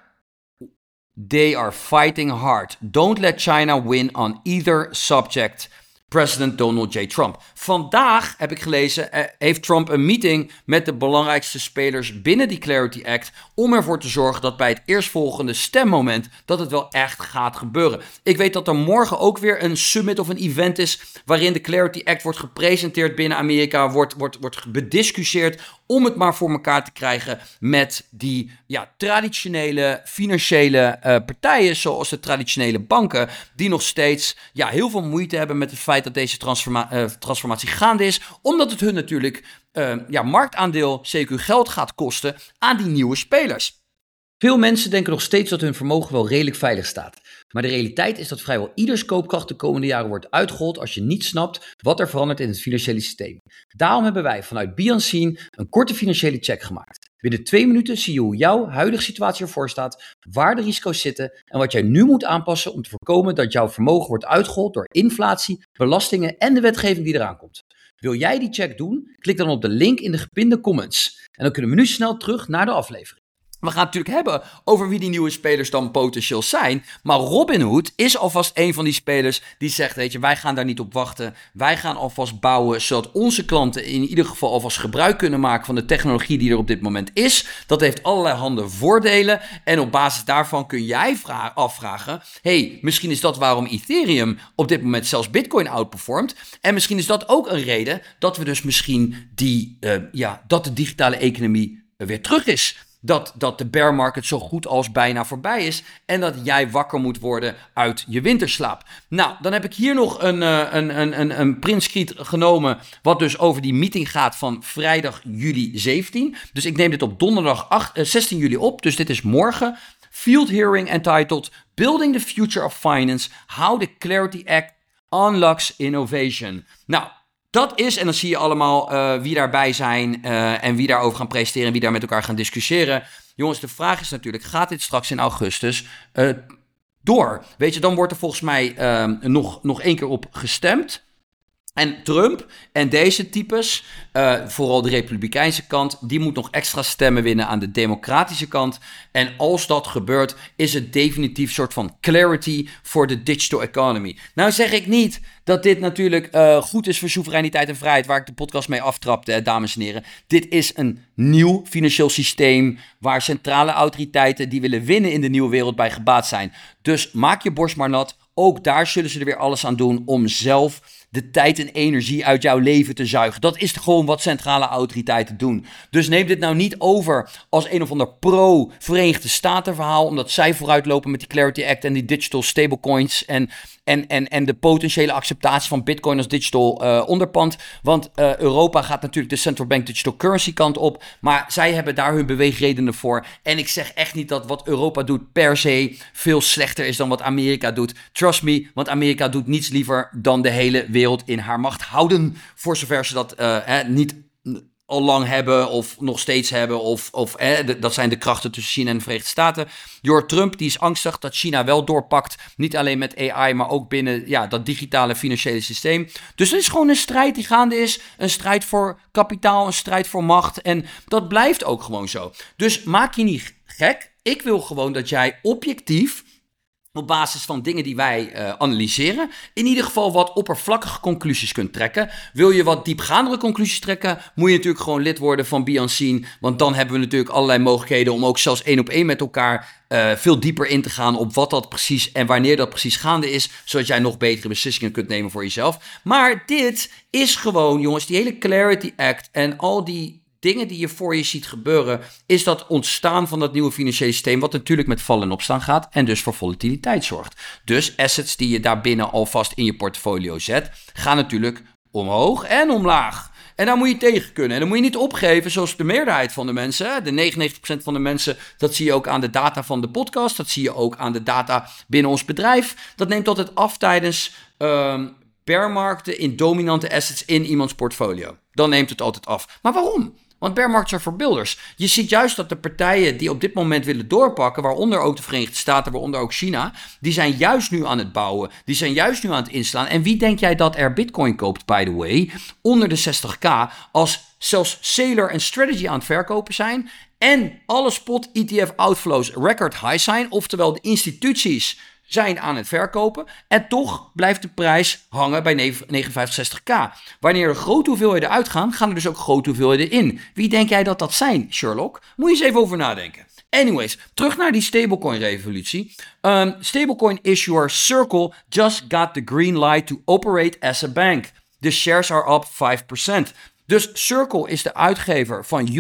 they are fighting hard. Don't let China win on either subject. President Donald J. Trump. Vandaag, heb ik gelezen, heeft Trump een meeting met de belangrijkste spelers binnen die Clarity Act om ervoor te zorgen dat bij het eerstvolgende stemmoment dat het wel echt gaat gebeuren. Ik weet dat er morgen ook weer een summit of een event is waarin de Clarity Act wordt gepresenteerd binnen Amerika, wordt bediscussieerd om het maar voor elkaar te krijgen met die traditionele financiële partijen, zoals de traditionele banken, die nog steeds heel veel moeite hebben met het feit dat deze transformatie gaande is, omdat het hun natuurlijk marktaandeel, CQ geld gaat kosten aan die nieuwe spelers. Veel mensen denken nog steeds dat hun vermogen wel redelijk veilig staat. Maar de realiteit is dat vrijwel ieders koopkracht de komende jaren wordt uitgehold als je niet snapt wat er verandert in het financiële systeem. Daarom hebben wij vanuit Be Unseen een korte financiële check gemaakt. Binnen 2 minuten zie je hoe jouw huidige situatie ervoor staat, waar de risico's zitten en wat jij nu moet aanpassen om te voorkomen dat jouw vermogen wordt uitgehold door inflatie, belastingen en de wetgeving die eraan komt. Wil jij die check doen? Klik dan op de link in de gepinde comments. En dan kunnen we nu snel terug naar de aflevering. We gaan het natuurlijk hebben over wie die nieuwe spelers dan potentieel zijn. Maar Robinhood is alvast een van die spelers die zegt, weet je, wij gaan daar niet op wachten. Wij gaan alvast bouwen, zodat onze klanten in ieder geval alvast gebruik kunnen maken van de technologie die er op dit moment is. Dat heeft allerlei handen voordelen. En op basis daarvan kun jij afvragen, misschien is dat waarom Ethereum op dit moment zelfs Bitcoin outperformt. En misschien is dat ook een reden dat we dus misschien dat de digitale economie weer terug is. Dat de bear market zo goed als bijna voorbij is en dat jij wakker moet worden uit je winterslaap. Nou, dan heb ik hier nog een printscreed genomen wat dus over die meeting gaat van vrijdag juli 17. Dus ik neem dit op donderdag 16 juli op, dus dit is morgen. Field hearing entitled Building the Future of Finance, How the Clarity Act Unlocks Innovation. Nou, dat is, en dan zie je allemaal wie daarbij zijn en wie daarover gaan presenteren en wie daar met elkaar gaan discussiëren. Jongens, de vraag is natuurlijk, gaat dit straks in augustus door? Weet je, dan wordt er volgens mij nog 1 keer op gestemd. En Trump en deze types, vooral de republikeinse kant, die moet nog extra stemmen winnen aan de democratische kant. En als dat gebeurt, is het definitief een soort van clarity voor de digital economy. Nou zeg ik niet dat dit natuurlijk goed is voor soevereiniteit en vrijheid, waar ik de podcast mee aftrapte, dames en heren. Dit is een nieuw financieel systeem waar centrale autoriteiten die willen winnen in de nieuwe wereld bij gebaat zijn. Dus maak je borst maar nat. Ook daar zullen ze er weer alles aan doen om zelf de tijd en energie uit jouw leven te zuigen. Dat is gewoon wat centrale autoriteiten doen. Dus neem dit nou niet over als een of ander pro-Verenigde Staten verhaal, omdat zij vooruitlopen met die Clarity Act en die digital stablecoins en de potentiële acceptatie van Bitcoin als digital onderpand. Want Europa gaat natuurlijk de central bank digital currency kant op, maar zij hebben daar hun beweegredenen voor. En ik zeg echt niet dat wat Europa doet per se veel slechter is dan wat Amerika doet. Trust me, want Amerika doet niets liever dan de hele wereld in haar macht houden, voor zover ze dat niet al lang hebben of nog steeds hebben. Dat zijn de krachten tussen China en de Verenigde Staten. Je hoort Trump, die is angstig dat China wel doorpakt. Niet alleen met AI, maar ook binnen dat digitale financiële systeem. Dus het is gewoon een strijd die gaande is. Een strijd voor kapitaal, een strijd voor macht. En dat blijft ook gewoon zo. Dus maak je niet gek. Ik wil gewoon dat jij objectief, op basis van dingen die wij analyseren, in ieder geval wat oppervlakkige conclusies kunt trekken. Wil je wat diepgaandere conclusies trekken, moet je natuurlijk gewoon lid worden van Be Unseen. Want dan hebben we natuurlijk allerlei mogelijkheden om ook zelfs 1-op-1 met elkaar veel dieper in te gaan op wat dat precies en wanneer dat precies gaande is, zodat jij nog betere beslissingen kunt nemen voor jezelf. Maar dit is gewoon, jongens, die hele Clarity Act en al die dingen die je voor je ziet gebeuren, is dat ontstaan van dat nieuwe financiële systeem, wat natuurlijk met vallen en opstaan gaat en dus voor volatiliteit zorgt. Dus assets die je daarbinnen alvast in je portfolio zet, gaan natuurlijk omhoog en omlaag. En daar moet je tegen kunnen. En dan moet je niet opgeven, zoals de meerderheid van de mensen, de 99% van de mensen, dat zie je ook aan de data van de podcast, dat zie je ook aan de data binnen ons bedrijf. Dat neemt altijd af tijdens bearmarkten in dominante assets in iemands portfolio. Dan neemt het altijd af. Maar waarom? Want bear markets zijn voor builders. Je ziet juist dat de partijen die op dit moment willen doorpakken, waaronder ook de Verenigde Staten, waaronder ook China, die zijn juist nu aan het bouwen. Die zijn juist nu aan het inslaan. En wie denk jij dat er Bitcoin koopt, by the way, onder de 60k, als zelfs Sailor en Strategy aan het verkopen zijn en alle spot ETF outflows record high zijn, oftewel de instituties zijn aan het verkopen en toch blijft de prijs hangen bij 59,60k. Wanneer er grote hoeveelheden uitgaan, gaan er dus ook grote hoeveelheden in. Wie denk jij dat dat zijn, Sherlock? Moet je eens even over nadenken. Anyways, terug naar die stablecoin-revolutie. Stablecoin issuer Circle just got the green light to operate as a bank. The shares are up 5%. Dus Circle is de uitgever van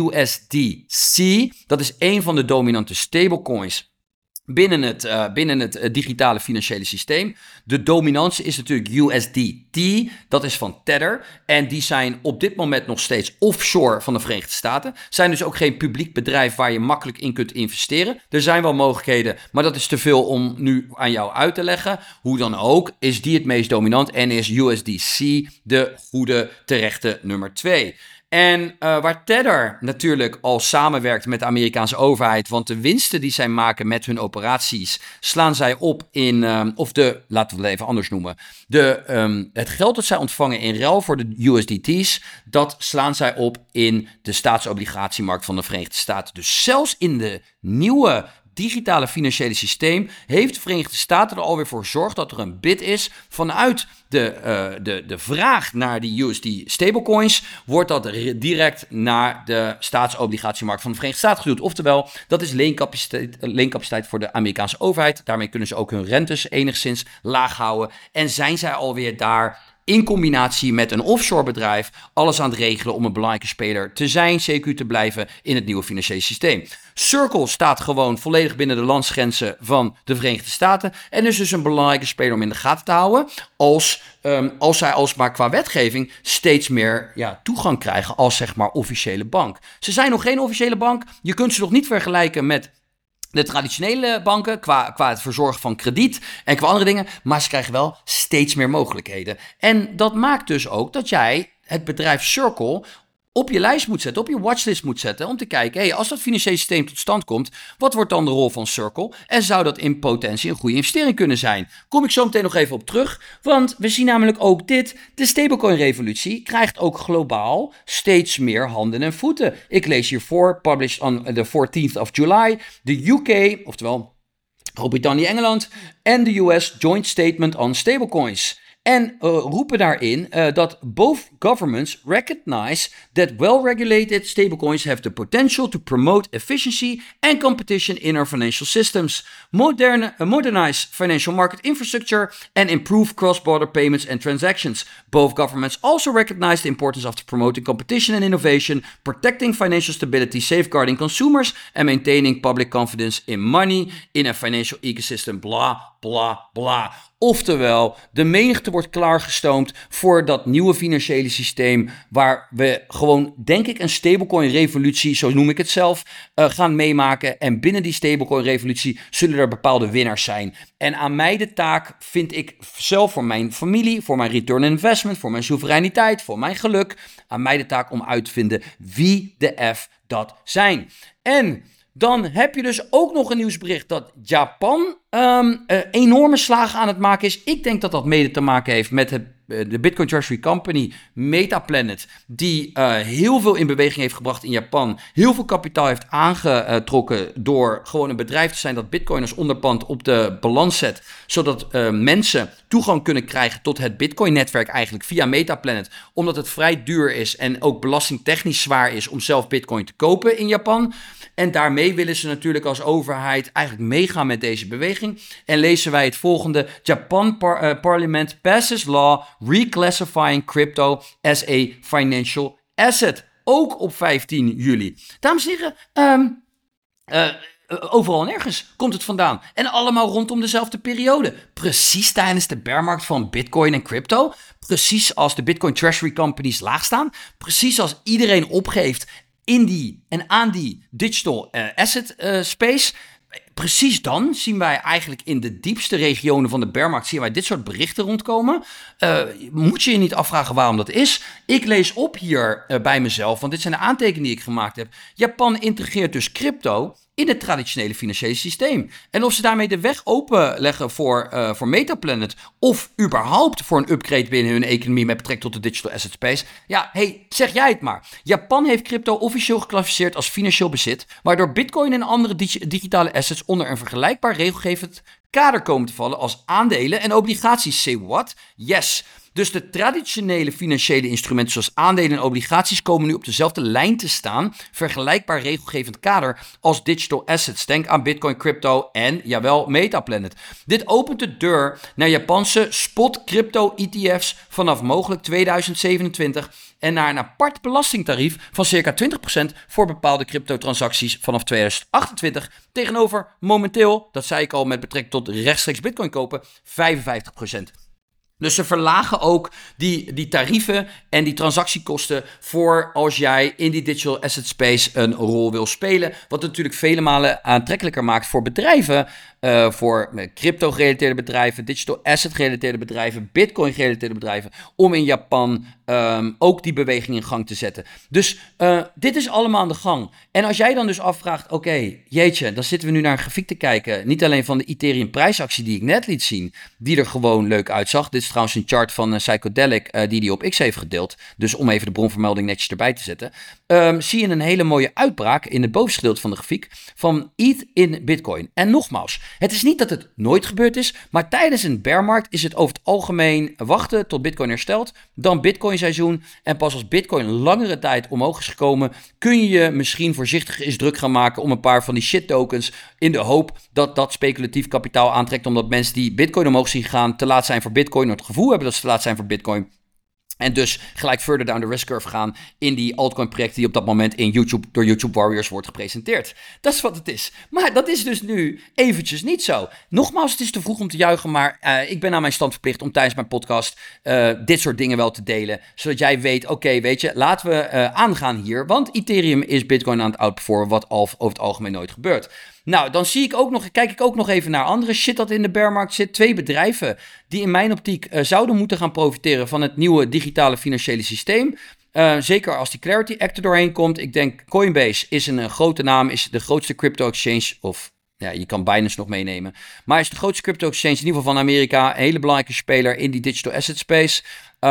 USDC. Dat is een van de dominante stablecoins binnen het digitale financiële systeem. De dominantie is natuurlijk USDT, dat is van Tether. En die zijn op dit moment nog steeds offshore van de Verenigde Staten. Zijn dus ook geen publiek bedrijf waar je makkelijk in kunt investeren. Er zijn wel mogelijkheden, maar dat is te veel om nu aan jou uit te leggen. Hoe dan ook, is die het meest dominant en is USDC de goede, terechte nummer 2. En waar Tether natuurlijk al samenwerkt met de Amerikaanse overheid, want de winsten die zij maken met hun operaties slaan zij op in, laten we het even anders noemen, het geld dat zij ontvangen in ruil voor de USDT's, dat slaan zij op in de staatsobligatiemarkt van de Verenigde Staten. Dus zelfs in de nieuwe digitale financiële systeem heeft de Verenigde Staten er alweer voor gezorgd dat er een bid is vanuit de vraag naar die USD stablecoins, wordt dat direct naar de staatsobligatiemarkt van de Verenigde Staten geduwd. Oftewel, dat is leencapaciteit voor de Amerikaanse overheid. Daarmee kunnen ze ook hun rentes enigszins laag houden. En zijn zij alweer daar in combinatie met een offshore bedrijf alles aan het regelen om een belangrijke speler te zijn, CQ te blijven in het nieuwe financiële systeem. Circle staat gewoon volledig binnen de landsgrenzen van de Verenigde Staten en is dus een belangrijke speler om in de gaten te houden als zij alsmaar qua wetgeving steeds meer toegang krijgen als zeg maar officiële bank. Ze zijn nog geen officiële bank, je kunt ze nog niet vergelijken met de traditionele banken qua het verzorgen van krediet en qua andere dingen, maar ze krijgen wel steeds meer mogelijkheden. En dat maakt dus ook dat jij het bedrijf Circle op je lijst moet zetten, op je watchlist moet zetten, om te kijken, als dat financiële systeem tot stand komt, wat wordt dan de rol van Circle? En zou dat in potentie een goede investering kunnen zijn? Kom ik zo meteen nog even op terug, want we zien namelijk ook dit. De stablecoin-revolutie krijgt ook globaal steeds meer handen en voeten. Ik lees hiervoor, published on the 14th of July, de UK, oftewel Groot-Brittannië, Engeland, en de US Joint Statement on Stablecoins. En roepen daarin dat both governments recognize that well-regulated stablecoins have the potential to promote efficiency and competition in our financial systems, modernize financial market infrastructure, and improve cross-border payments and transactions. Both governments also recognize the importance of promoting competition and innovation, protecting financial stability, safeguarding consumers, and maintaining public confidence in money in a financial ecosystem. Bla, bla, bla. Oftewel, de menigte wordt klaargestoomd voor dat nieuwe financiële systeem waar we gewoon, denk ik, een stablecoin-revolutie, zo noem ik het zelf, gaan meemaken. En binnen die stablecoin-revolutie zullen er bepaalde winnaars zijn. En aan mij de taak, vind ik zelf, voor mijn familie, voor mijn return on investment, voor mijn soevereiniteit, voor mijn geluk, aan mij de taak om uit te vinden wie de F dat zijn. En dan heb je dus ook nog een nieuwsbericht dat Japan enorme slagen aan het maken is. Ik denk dat dat mede te maken heeft met de Bitcoin Treasury Company, Metaplanet, die heel veel in beweging heeft gebracht in Japan. Heel veel kapitaal heeft aangetrokken door gewoon een bedrijf te zijn dat Bitcoin als onderpand op de balans zet. Zodat mensen toegang kunnen krijgen tot het Bitcoin-netwerk eigenlijk via Metaplanet. Omdat het vrij duur is en ook belastingtechnisch zwaar is om zelf Bitcoin te kopen in Japan. En daarmee willen ze natuurlijk als overheid eigenlijk meegaan met deze beweging. En lezen wij het volgende. Japan Parliament passes law reclassifying crypto as a financial asset. Ook op 15 juli. Dames en heren, overal en nergens komt het vandaan. En allemaal rondom dezelfde periode. Precies tijdens de bearmarkt van Bitcoin en crypto. Precies als de Bitcoin Treasury Companies laag staan. Precies als iedereen opgeeft in die en aan die digital asset space. Precies dan zien wij eigenlijk in de diepste regionen van de bearmarkt zien wij dit soort berichten rondkomen. Moet je je niet afvragen waarom dat is? Ik lees op hier bij mezelf, want dit zijn de aantekeningen die ik gemaakt heb. Japan integreert dus crypto in het traditionele financiële systeem. En of ze daarmee de weg openleggen voor Metaplanet of überhaupt voor een upgrade binnen hun economie met betrekking tot de digital asset space. Ja, zeg jij het maar. Japan heeft crypto officieel geclassificeerd als financieel bezit, waardoor Bitcoin en andere digitale assets onder een vergelijkbaar regelgevend kader komen te vallen als aandelen en obligaties. Say what? Yes. Dus de traditionele financiële instrumenten zoals aandelen en obligaties komen nu op dezelfde lijn te staan, vergelijkbaar regelgevend kader als digital assets. Denk aan Bitcoin, crypto en, jawel, Metaplanet. Dit opent de deur naar Japanse spot crypto ETF's vanaf mogelijk 2027 en naar een apart belastingtarief van circa 20% voor bepaalde cryptotransacties vanaf 2028 tegenover momenteel, dat zei ik al met betrekking tot rechtstreeks Bitcoin kopen, 55%. Dus ze verlagen ook die tarieven en die transactiekosten voor als jij in die digital asset space een rol wil spelen. Wat het natuurlijk vele malen aantrekkelijker maakt voor bedrijven, voor crypto-gerelateerde bedrijven, digital asset-gerelateerde bedrijven, Bitcoin-gerelateerde bedrijven, om in Japan ook die beweging in gang te zetten. Dus dit is allemaal aan de gang. En als jij dan dus afvraagt, oké, jeetje, dan zitten we nu naar een grafiek te kijken. Niet alleen van de Ethereum prijsactie die ik net liet zien, die er gewoon leuk uitzag. Dit is trouwens een chart van Psychedelic die hij op X heeft gedeeld. Dus om even de bronvermelding netjes erbij te zetten. Zie je een hele mooie uitbraak in het bovenste gedeelte van de grafiek van ETH in Bitcoin. En nogmaals, het is niet dat het nooit gebeurd is, maar tijdens een bearmarkt is het over het algemeen wachten tot Bitcoin herstelt, dan Bitcoin seizoen en pas als Bitcoin langere tijd omhoog is gekomen, kun je misschien voorzichtig eens druk gaan maken om een paar van die shit tokens in de hoop dat dat speculatief kapitaal aantrekt, omdat mensen die Bitcoin omhoog zien gaan te laat zijn voor Bitcoin, of het gevoel hebben dat ze te laat zijn voor Bitcoin. En dus gelijk verder down the risk curve gaan in die altcoin projecten die op dat moment door YouTube Warriors wordt gepresenteerd. Dat is wat het is. Maar dat is dus nu eventjes niet zo. Nogmaals, het is te vroeg om te juichen, maar ik ben aan mijn stand verplicht om tijdens mijn podcast dit soort dingen wel te delen. Zodat jij weet, oké, weet je, laten we aangaan hier. Want Ethereum is Bitcoin aan het outperformen, wat over het algemeen nooit gebeurt. Nou, dan kijk ik ook nog even naar andere shit dat in de bearmarkt zit. 2 bedrijven die in mijn optiek zouden moeten gaan profiteren van het nieuwe digitale financiële systeem. Zeker als die Clarity Act er doorheen komt. Ik denk Coinbase is een grote naam, is de grootste crypto exchange, of ja, je kan Binance nog meenemen. Maar is de grootste crypto exchange in ieder geval van Amerika. Een hele belangrijke speler in die digital asset space.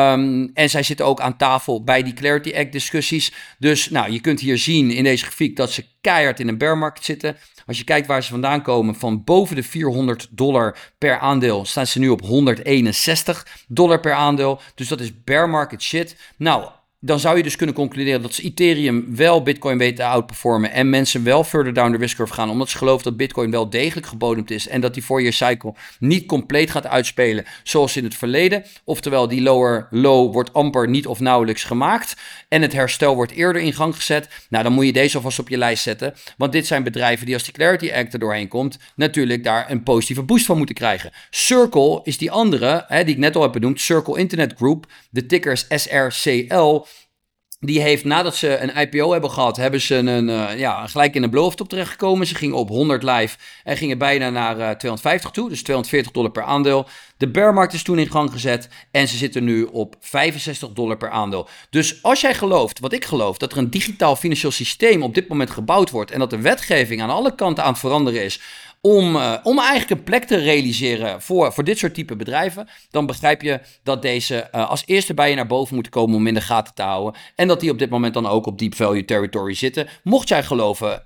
En zij zitten ook aan tafel bij die Clarity Act discussies. Dus nou, je kunt hier zien in deze grafiek dat ze keihard in een bearmarkt zitten. Als je kijkt waar ze vandaan komen, van boven de $400 per aandeel staan ze nu op $161 per aandeel. Dus dat is bear market shit. Nou, dan zou je dus kunnen concluderen dat Ethereum wel Bitcoin weet te outperformen en mensen wel further down the risk curve gaan, omdat ze geloven dat Bitcoin wel degelijk gebodemd is en dat die 4-year cycle niet compleet gaat uitspelen zoals in het verleden. Oftewel, die lower low wordt amper niet of nauwelijks gemaakt en het herstel wordt eerder in gang gezet. Nou, dan moet je deze alvast op je lijst zetten, want dit zijn bedrijven die als die Clarity Act er doorheen komt, natuurlijk daar een positieve boost van moeten krijgen. Circle is die andere, die ik net al heb benoemd, Circle Internet Group, de ticker is SRCL. Die heeft, nadat ze een IPO hebben gehad, hebben ze gelijk in een blow-off-top terechtgekomen. Ze gingen op 100 live en gingen bijna naar 250 toe, dus $240 per aandeel. De bearmarkt is toen in gang gezet en ze zitten nu op $65 per aandeel. Dus als jij gelooft, wat ik geloof, dat er een digitaal financieel systeem op dit moment gebouwd wordt en dat de wetgeving aan alle kanten aan het veranderen is, om eigenlijk een plek te realiseren voor dit soort type bedrijven, dan begrijp je dat deze als eerste bij je naar boven moeten komen om in de gaten te houden. En dat die op dit moment dan ook op deep value territory zitten. Mocht jij geloven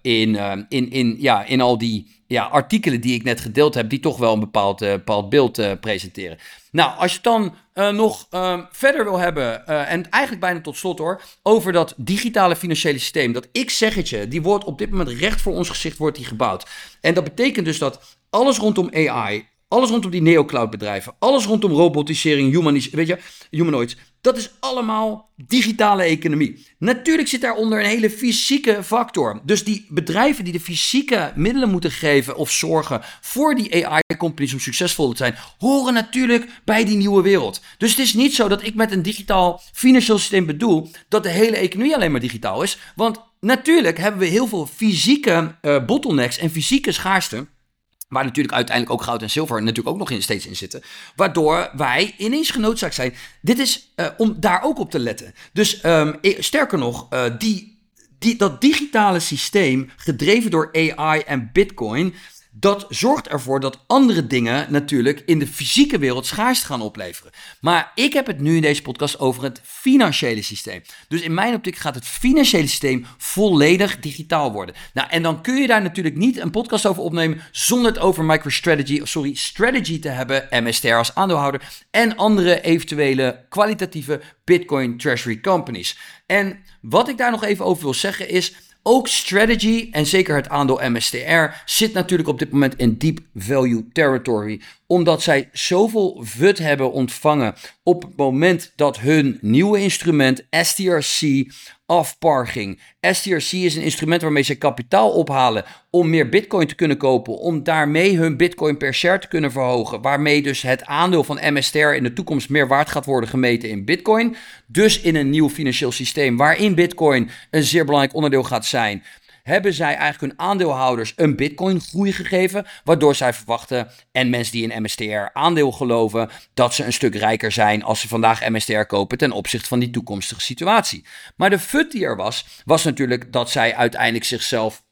in al die artikelen die ik net gedeeld heb, die toch wel een bepaald beeld presenteren. Nou, als je het dan nog verder wil hebben, en eigenlijk bijna tot slot hoor, over dat digitale financiële systeem, dat x-zeggetje, die wordt op dit moment recht voor ons gezicht wordt die gebouwd. En dat betekent dus dat alles rondom AI, alles rondom die neocloud bedrijven, alles rondom robotisering, humanoids, dat is allemaal digitale economie. Natuurlijk zit daaronder een hele fysieke factor. Dus die bedrijven die de fysieke middelen moeten geven of zorgen voor die AI-companies om succesvol te zijn, horen natuurlijk bij die nieuwe wereld. Dus het is niet zo dat ik met een digitaal financieel systeem bedoel dat de hele economie alleen maar digitaal is. Want natuurlijk hebben we heel veel fysieke bottlenecks en fysieke schaarste, waar natuurlijk uiteindelijk ook goud en zilver natuurlijk ook nog steeds in zitten. Waardoor wij ineens genoodzaakt zijn. Dit is om daar ook op te letten. Dus sterker nog, dat digitale systeem gedreven door AI en Bitcoin, dat zorgt ervoor dat andere dingen natuurlijk in de fysieke wereld schaarste gaan opleveren. Maar ik heb het nu in deze podcast over het financiële systeem. Dus in mijn optiek gaat het financiële systeem volledig digitaal worden. Nou, en dan kun je daar natuurlijk niet een podcast over opnemen zonder het over Strategy te hebben, MSTR als aandeelhouder en andere eventuele kwalitatieve Bitcoin Treasury companies. En wat ik daar nog even over wil zeggen is, ook Strategy en zeker het aandeel MSTR zit natuurlijk op dit moment in deep value territory. Omdat zij zoveel VUT hebben ontvangen op het moment dat hun nieuwe instrument STRC afpar ging. STRC is een instrument waarmee ze kapitaal ophalen om meer bitcoin te kunnen kopen. Om daarmee hun bitcoin per share te kunnen verhogen. Waarmee dus het aandeel van MSTR in de toekomst meer waard gaat worden gemeten in bitcoin. Dus in een nieuw financieel systeem waarin bitcoin een zeer belangrijk onderdeel gaat zijn, hebben zij eigenlijk hun aandeelhouders een bitcoin groei gegeven, waardoor zij verwachten, en mensen die in MSTR aandeel geloven, dat ze een stuk rijker zijn als ze vandaag MSTR kopen ten opzichte van die toekomstige situatie. Maar de fut die er was natuurlijk dat zij uiteindelijk zichzelf,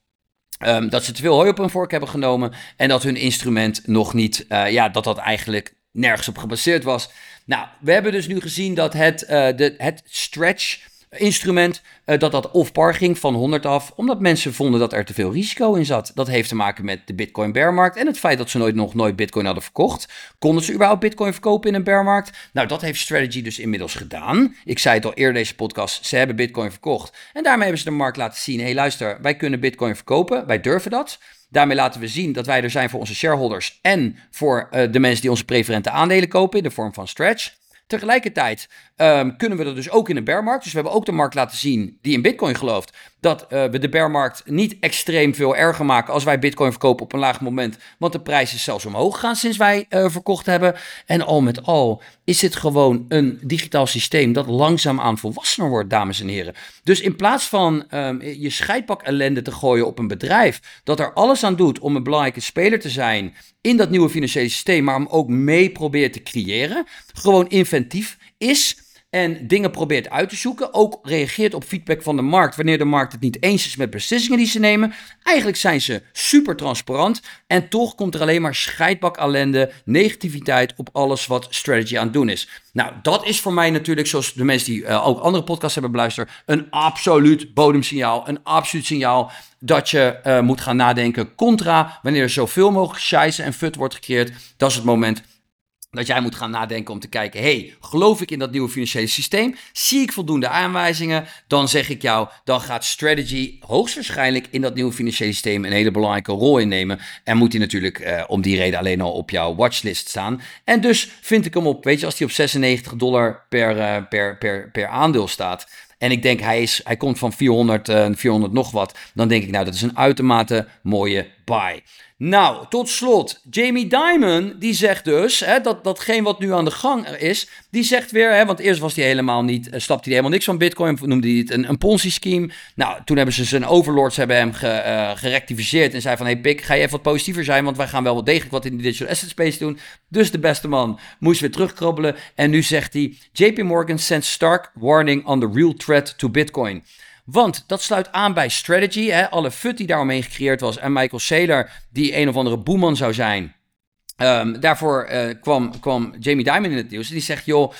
dat ze te veel hooi op hun vork hebben genomen en dat hun instrument nog niet, dat eigenlijk nergens op gebaseerd was. Nou, we hebben dus nu gezien dat het stretch instrument, dat off-par ging van 100 af, omdat mensen vonden dat er te veel risico in zat. Dat heeft te maken met de Bitcoin bearmarkt en het feit dat ze nog nooit Bitcoin hadden verkocht. Konden ze überhaupt Bitcoin verkopen in een bearmarkt? Nou, dat heeft Strategy dus inmiddels gedaan. Ik zei het al eerder deze podcast, ze hebben Bitcoin verkocht. En daarmee hebben ze de markt laten zien, hey luister, wij kunnen Bitcoin verkopen, wij durven dat. Daarmee laten we zien dat wij er zijn voor onze shareholders en voor de mensen die onze preferente aandelen kopen in de vorm van Stretch. Tegelijkertijd kunnen we dat dus ook in de bearmarkt. Dus we hebben ook de markt laten zien die in Bitcoin gelooft, dat we de bearmarkt niet extreem veel erger maken als wij Bitcoin verkopen op een laag moment. Want de prijs is zelfs omhoog gegaan sinds wij verkocht hebben. En al met al is dit gewoon een digitaal systeem dat langzaamaan volwassener wordt, dames en heren. Dus in plaats van je scheidpak ellende te gooien op een bedrijf dat er alles aan doet om een belangrijke speler te zijn in dat nieuwe financiële systeem, maar hem ook mee probeert te creëren, gewoon inventief is en dingen probeert uit te zoeken, ook reageert op feedback van de markt wanneer de markt het niet eens is met beslissingen die ze nemen. Eigenlijk zijn ze super transparant en toch komt er alleen maar scheidbak ellende, negativiteit op alles wat Strategy aan het doen is. Nou, dat is voor mij natuurlijk, zoals de mensen die ook andere podcasts hebben beluisterd, een absoluut bodemsignaal, een absoluut signaal dat je moet gaan nadenken contra wanneer er zoveel mogelijk scheisse en fut wordt gecreëerd. Dat is het moment dat jij moet gaan nadenken om te kijken, hey, geloof ik in dat nieuwe financiële systeem? Zie ik voldoende aanwijzingen? Dan zeg ik jou, dan gaat strategy hoogstwaarschijnlijk in dat nieuwe financiële systeem een hele belangrijke rol innemen. En moet hij natuurlijk om die reden alleen al op jouw watchlist staan. En dus vind ik hem op, weet je, als hij op $96 per aandeel staat. En ik denk, hij komt van 400 nog wat. Dan denk ik, nou, dat is een uitermate mooie buy. Nou, tot slot, Jamie Dimon, die zegt dus, datgene wat nu aan de gang is, die zegt weer, want eerst was hij helemaal niet, snapte hij helemaal niks van Bitcoin, noemde hij het een Ponzi-scheme. Nou, toen hebben ze zijn overlords hem gerectificeerd en zei van, hey Pik, ga je even wat positiever zijn, want wij gaan wel wat degelijk wat in de digital asset space doen. Dus de beste man moest weer terugkrabbelen en nu zegt hij, JP Morgan sends stark warning on the real threat to Bitcoin. Want dat sluit aan bij strategy, alle FUD die daaromheen gecreëerd was en Michael Saylor, die een of andere boeman zou zijn. Daarvoor kwam Jamie Dimon in het nieuws en die zegt, joh,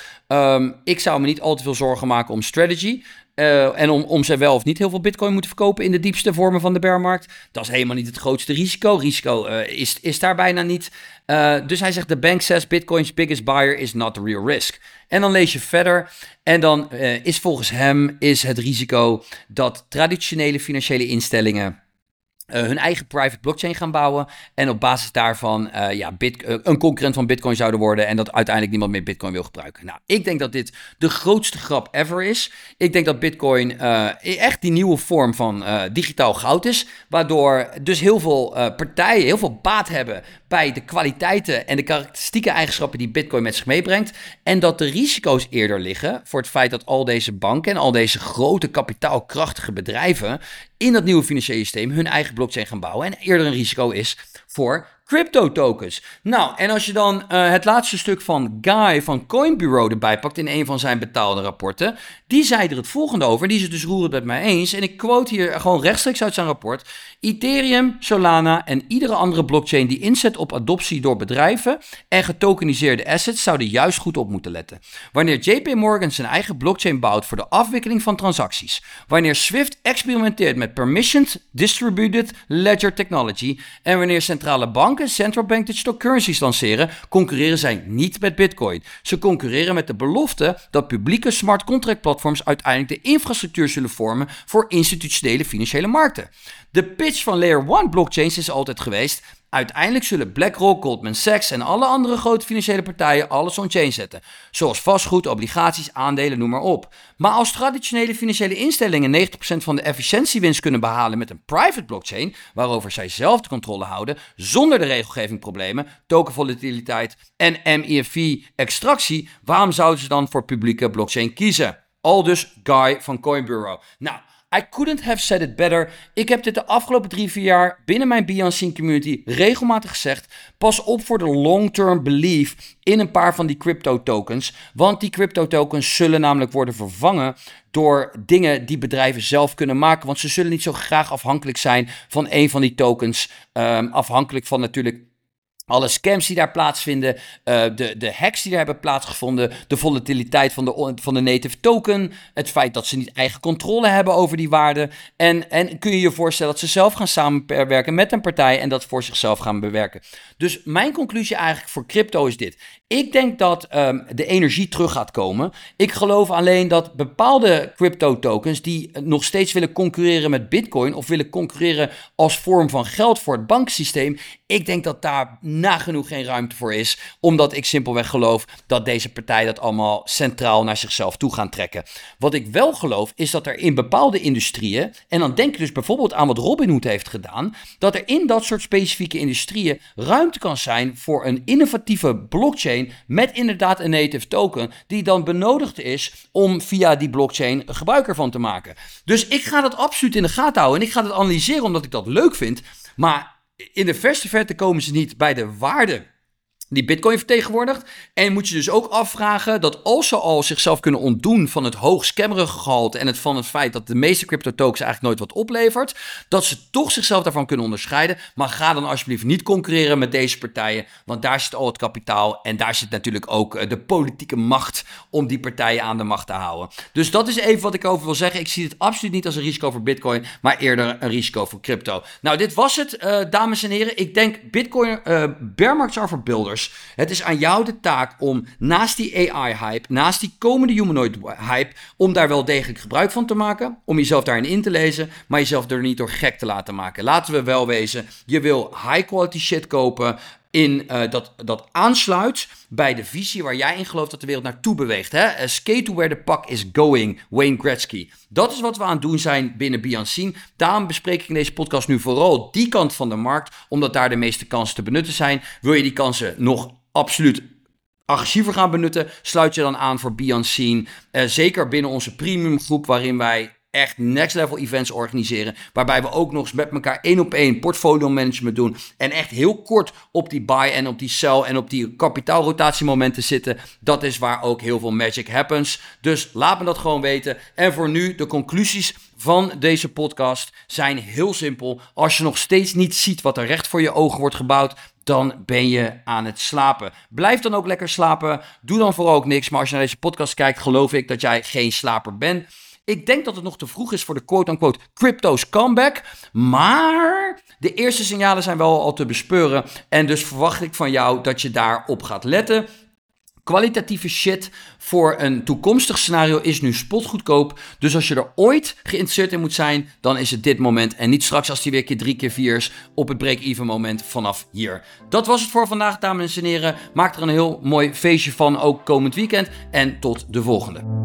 ik zou me niet al te veel zorgen maken om strategy. En om ze wel of niet heel veel bitcoin moeten verkopen in de diepste vormen van de bearmarkt. Dat is helemaal niet het grootste risico. Risico is daar bijna niet. Dus hij zegt, the bank says Bitcoin's biggest buyer is not the real risk. En dan lees je verder en dan is volgens hem het risico dat traditionele financiële instellingen hun eigen private blockchain gaan bouwen en op basis daarvan een concurrent van Bitcoin zouden worden en dat uiteindelijk niemand meer Bitcoin wil gebruiken. Nou, ik denk dat dit de grootste grap ever is. Ik denk dat Bitcoin echt die nieuwe vorm van digitaal goud is, waardoor dus heel veel partijen heel veel baat hebben bij de kwaliteiten en de karakteristieke eigenschappen die Bitcoin met zich meebrengt en dat de risico's eerder liggen voor het feit dat al deze banken en al deze grote kapitaalkrachtige bedrijven in dat nieuwe financiële systeem hun eigen blockchain gaan bouwen en eerder een risico is voor crypto tokens. Nou, en als je dan het laatste stuk van Guy van Coin Bureau erbij pakt in een van zijn betaalde rapporten, die zei er het volgende over, die is het dus roerend met mij eens, en ik quote hier gewoon rechtstreeks uit zijn rapport: Ethereum, Solana en iedere andere blockchain die inzet op adoptie door bedrijven en getokeniseerde assets zouden juist goed op moeten letten. Wanneer JP Morgan zijn eigen blockchain bouwt voor de afwikkeling van transacties, wanneer Swift experimenteert met permissioned distributed ledger technology en wanneer centrale banken central bank digital currencies lanceren, concurreren zij niet met Bitcoin. Ze concurreren met de belofte dat publieke smart contract platforms uiteindelijk de infrastructuur zullen vormen voor institutionele financiële markten. De pitch van Layer 1 blockchains is altijd geweest: uiteindelijk zullen BlackRock, Goldman Sachs en alle andere grote financiële partijen alles on-chain zetten. Zoals vastgoed, obligaties, aandelen, noem maar op. Maar als traditionele financiële instellingen 90% van de efficiëntiewinst kunnen behalen met een private blockchain, waarover zij zelf de controle houden, zonder de regelgevingproblemen, tokenvolatiliteit en MEV-extractie, waarom zouden ze dan voor publieke blockchain kiezen? Aldus Guy van Coin Bureau. Nou, I couldn't have said it better. Ik heb dit de afgelopen 3-4 jaar binnen mijn Beyond community regelmatig gezegd. Pas op voor de long-term belief in een paar van die crypto tokens. Want die crypto tokens zullen namelijk worden vervangen door dingen die bedrijven zelf kunnen maken. Want ze zullen niet zo graag afhankelijk zijn van een van die tokens. Afhankelijk van natuurlijk alle scams die daar plaatsvinden, de hacks die daar hebben plaatsgevonden, de volatiliteit van de native token, het feit dat ze niet eigen controle hebben over die waarde. En kun je je voorstellen dat ze zelf gaan samenwerken met een partij en dat voor zichzelf gaan bewerken. Dus mijn conclusie eigenlijk voor crypto is dit. Ik denk dat de energie terug gaat komen. Ik geloof alleen dat bepaalde crypto tokens die nog steeds willen concurreren met Bitcoin of willen concurreren als vorm van geld voor het banksysteem, ik denk dat daar nagenoeg geen ruimte voor is, omdat ik simpelweg geloof dat deze partijen dat allemaal centraal naar zichzelf toe gaan trekken. Wat ik wel geloof is dat er in bepaalde industrieën, en dan denk je dus bijvoorbeeld aan wat Robinhood heeft gedaan, dat er in dat soort specifieke industrieën ruimte kan zijn voor een innovatieve blockchain met inderdaad een native token die dan benodigd is om via die blockchain gebruik ervan te maken. Dus ik ga dat absoluut in de gaten houden en ik ga dat analyseren omdat ik dat leuk vind, maar in de verste verte komen ze niet bij de waarde die Bitcoin vertegenwoordigt. En moet je dus ook afvragen dat als ze al zichzelf kunnen ontdoen van het hoog scammerige gehalte en van het feit dat de meeste crypto tokens eigenlijk nooit wat oplevert, dat ze toch zichzelf daarvan kunnen onderscheiden. Maar ga dan alsjeblieft niet concurreren met deze partijen, want daar zit al het kapitaal en daar zit natuurlijk ook de politieke macht om die partijen aan de macht te houden. Dus dat is even wat ik over wil zeggen. Ik zie het absoluut niet als een risico voor Bitcoin, maar eerder een risico voor crypto. Nou, dit was het, dames en heren. Ik denk Bitcoin bear markets are for builders. beurs. Het is aan jou de taak om naast die AI-hype, naast die komende humanoid-hype, om daar wel degelijk gebruik van te maken, om jezelf daarin in te lezen, maar jezelf er niet door gek te laten maken. Laten we wel wezen, je wil high-quality shit kopen, dat aansluit bij de visie waar jij in gelooft dat de wereld naartoe beweegt. Hè? Skate to where the puck is going, Wayne Gretzky. Dat is wat we aan het doen zijn binnen Be Unseen. Daarom bespreek ik in deze podcast nu vooral die kant van de markt, omdat daar de meeste kansen te benutten zijn. Wil je die kansen nog absoluut agressiever gaan benutten, sluit je dan aan voor Be Unseen. Zeker binnen onze premium groep, waarin wij echt next level events organiseren. Waarbij we ook nog eens met elkaar 1-op-1 portfolio management doen. En echt heel kort op die buy en op die sell en op die kapitaalrotatiemomenten zitten. Dat is waar ook heel veel magic happens. Dus laat me dat gewoon weten. En voor nu, de conclusies van deze podcast zijn heel simpel. Als je nog steeds niet ziet wat er recht voor je ogen wordt gebouwd, dan ben je aan het slapen. Blijf dan ook lekker slapen. Doe dan vooral ook niks. Maar als je naar deze podcast kijkt, geloof ik dat jij geen slaper bent. Ik denk dat het nog te vroeg is voor de quote-unquote crypto's comeback. Maar de eerste signalen zijn wel al te bespeuren. En dus verwacht ik van jou dat je daarop gaat letten. Kwalitatieve shit voor een toekomstig scenario is nu spotgoedkoop. Dus als je er ooit geïnteresseerd in moet zijn, dan is het dit moment. En niet straks als die weer keer 3 keer 4 is op het break-even moment vanaf hier. Dat was het voor vandaag, dames en heren. Maak er een heel mooi feestje van, ook komend weekend. En tot de volgende.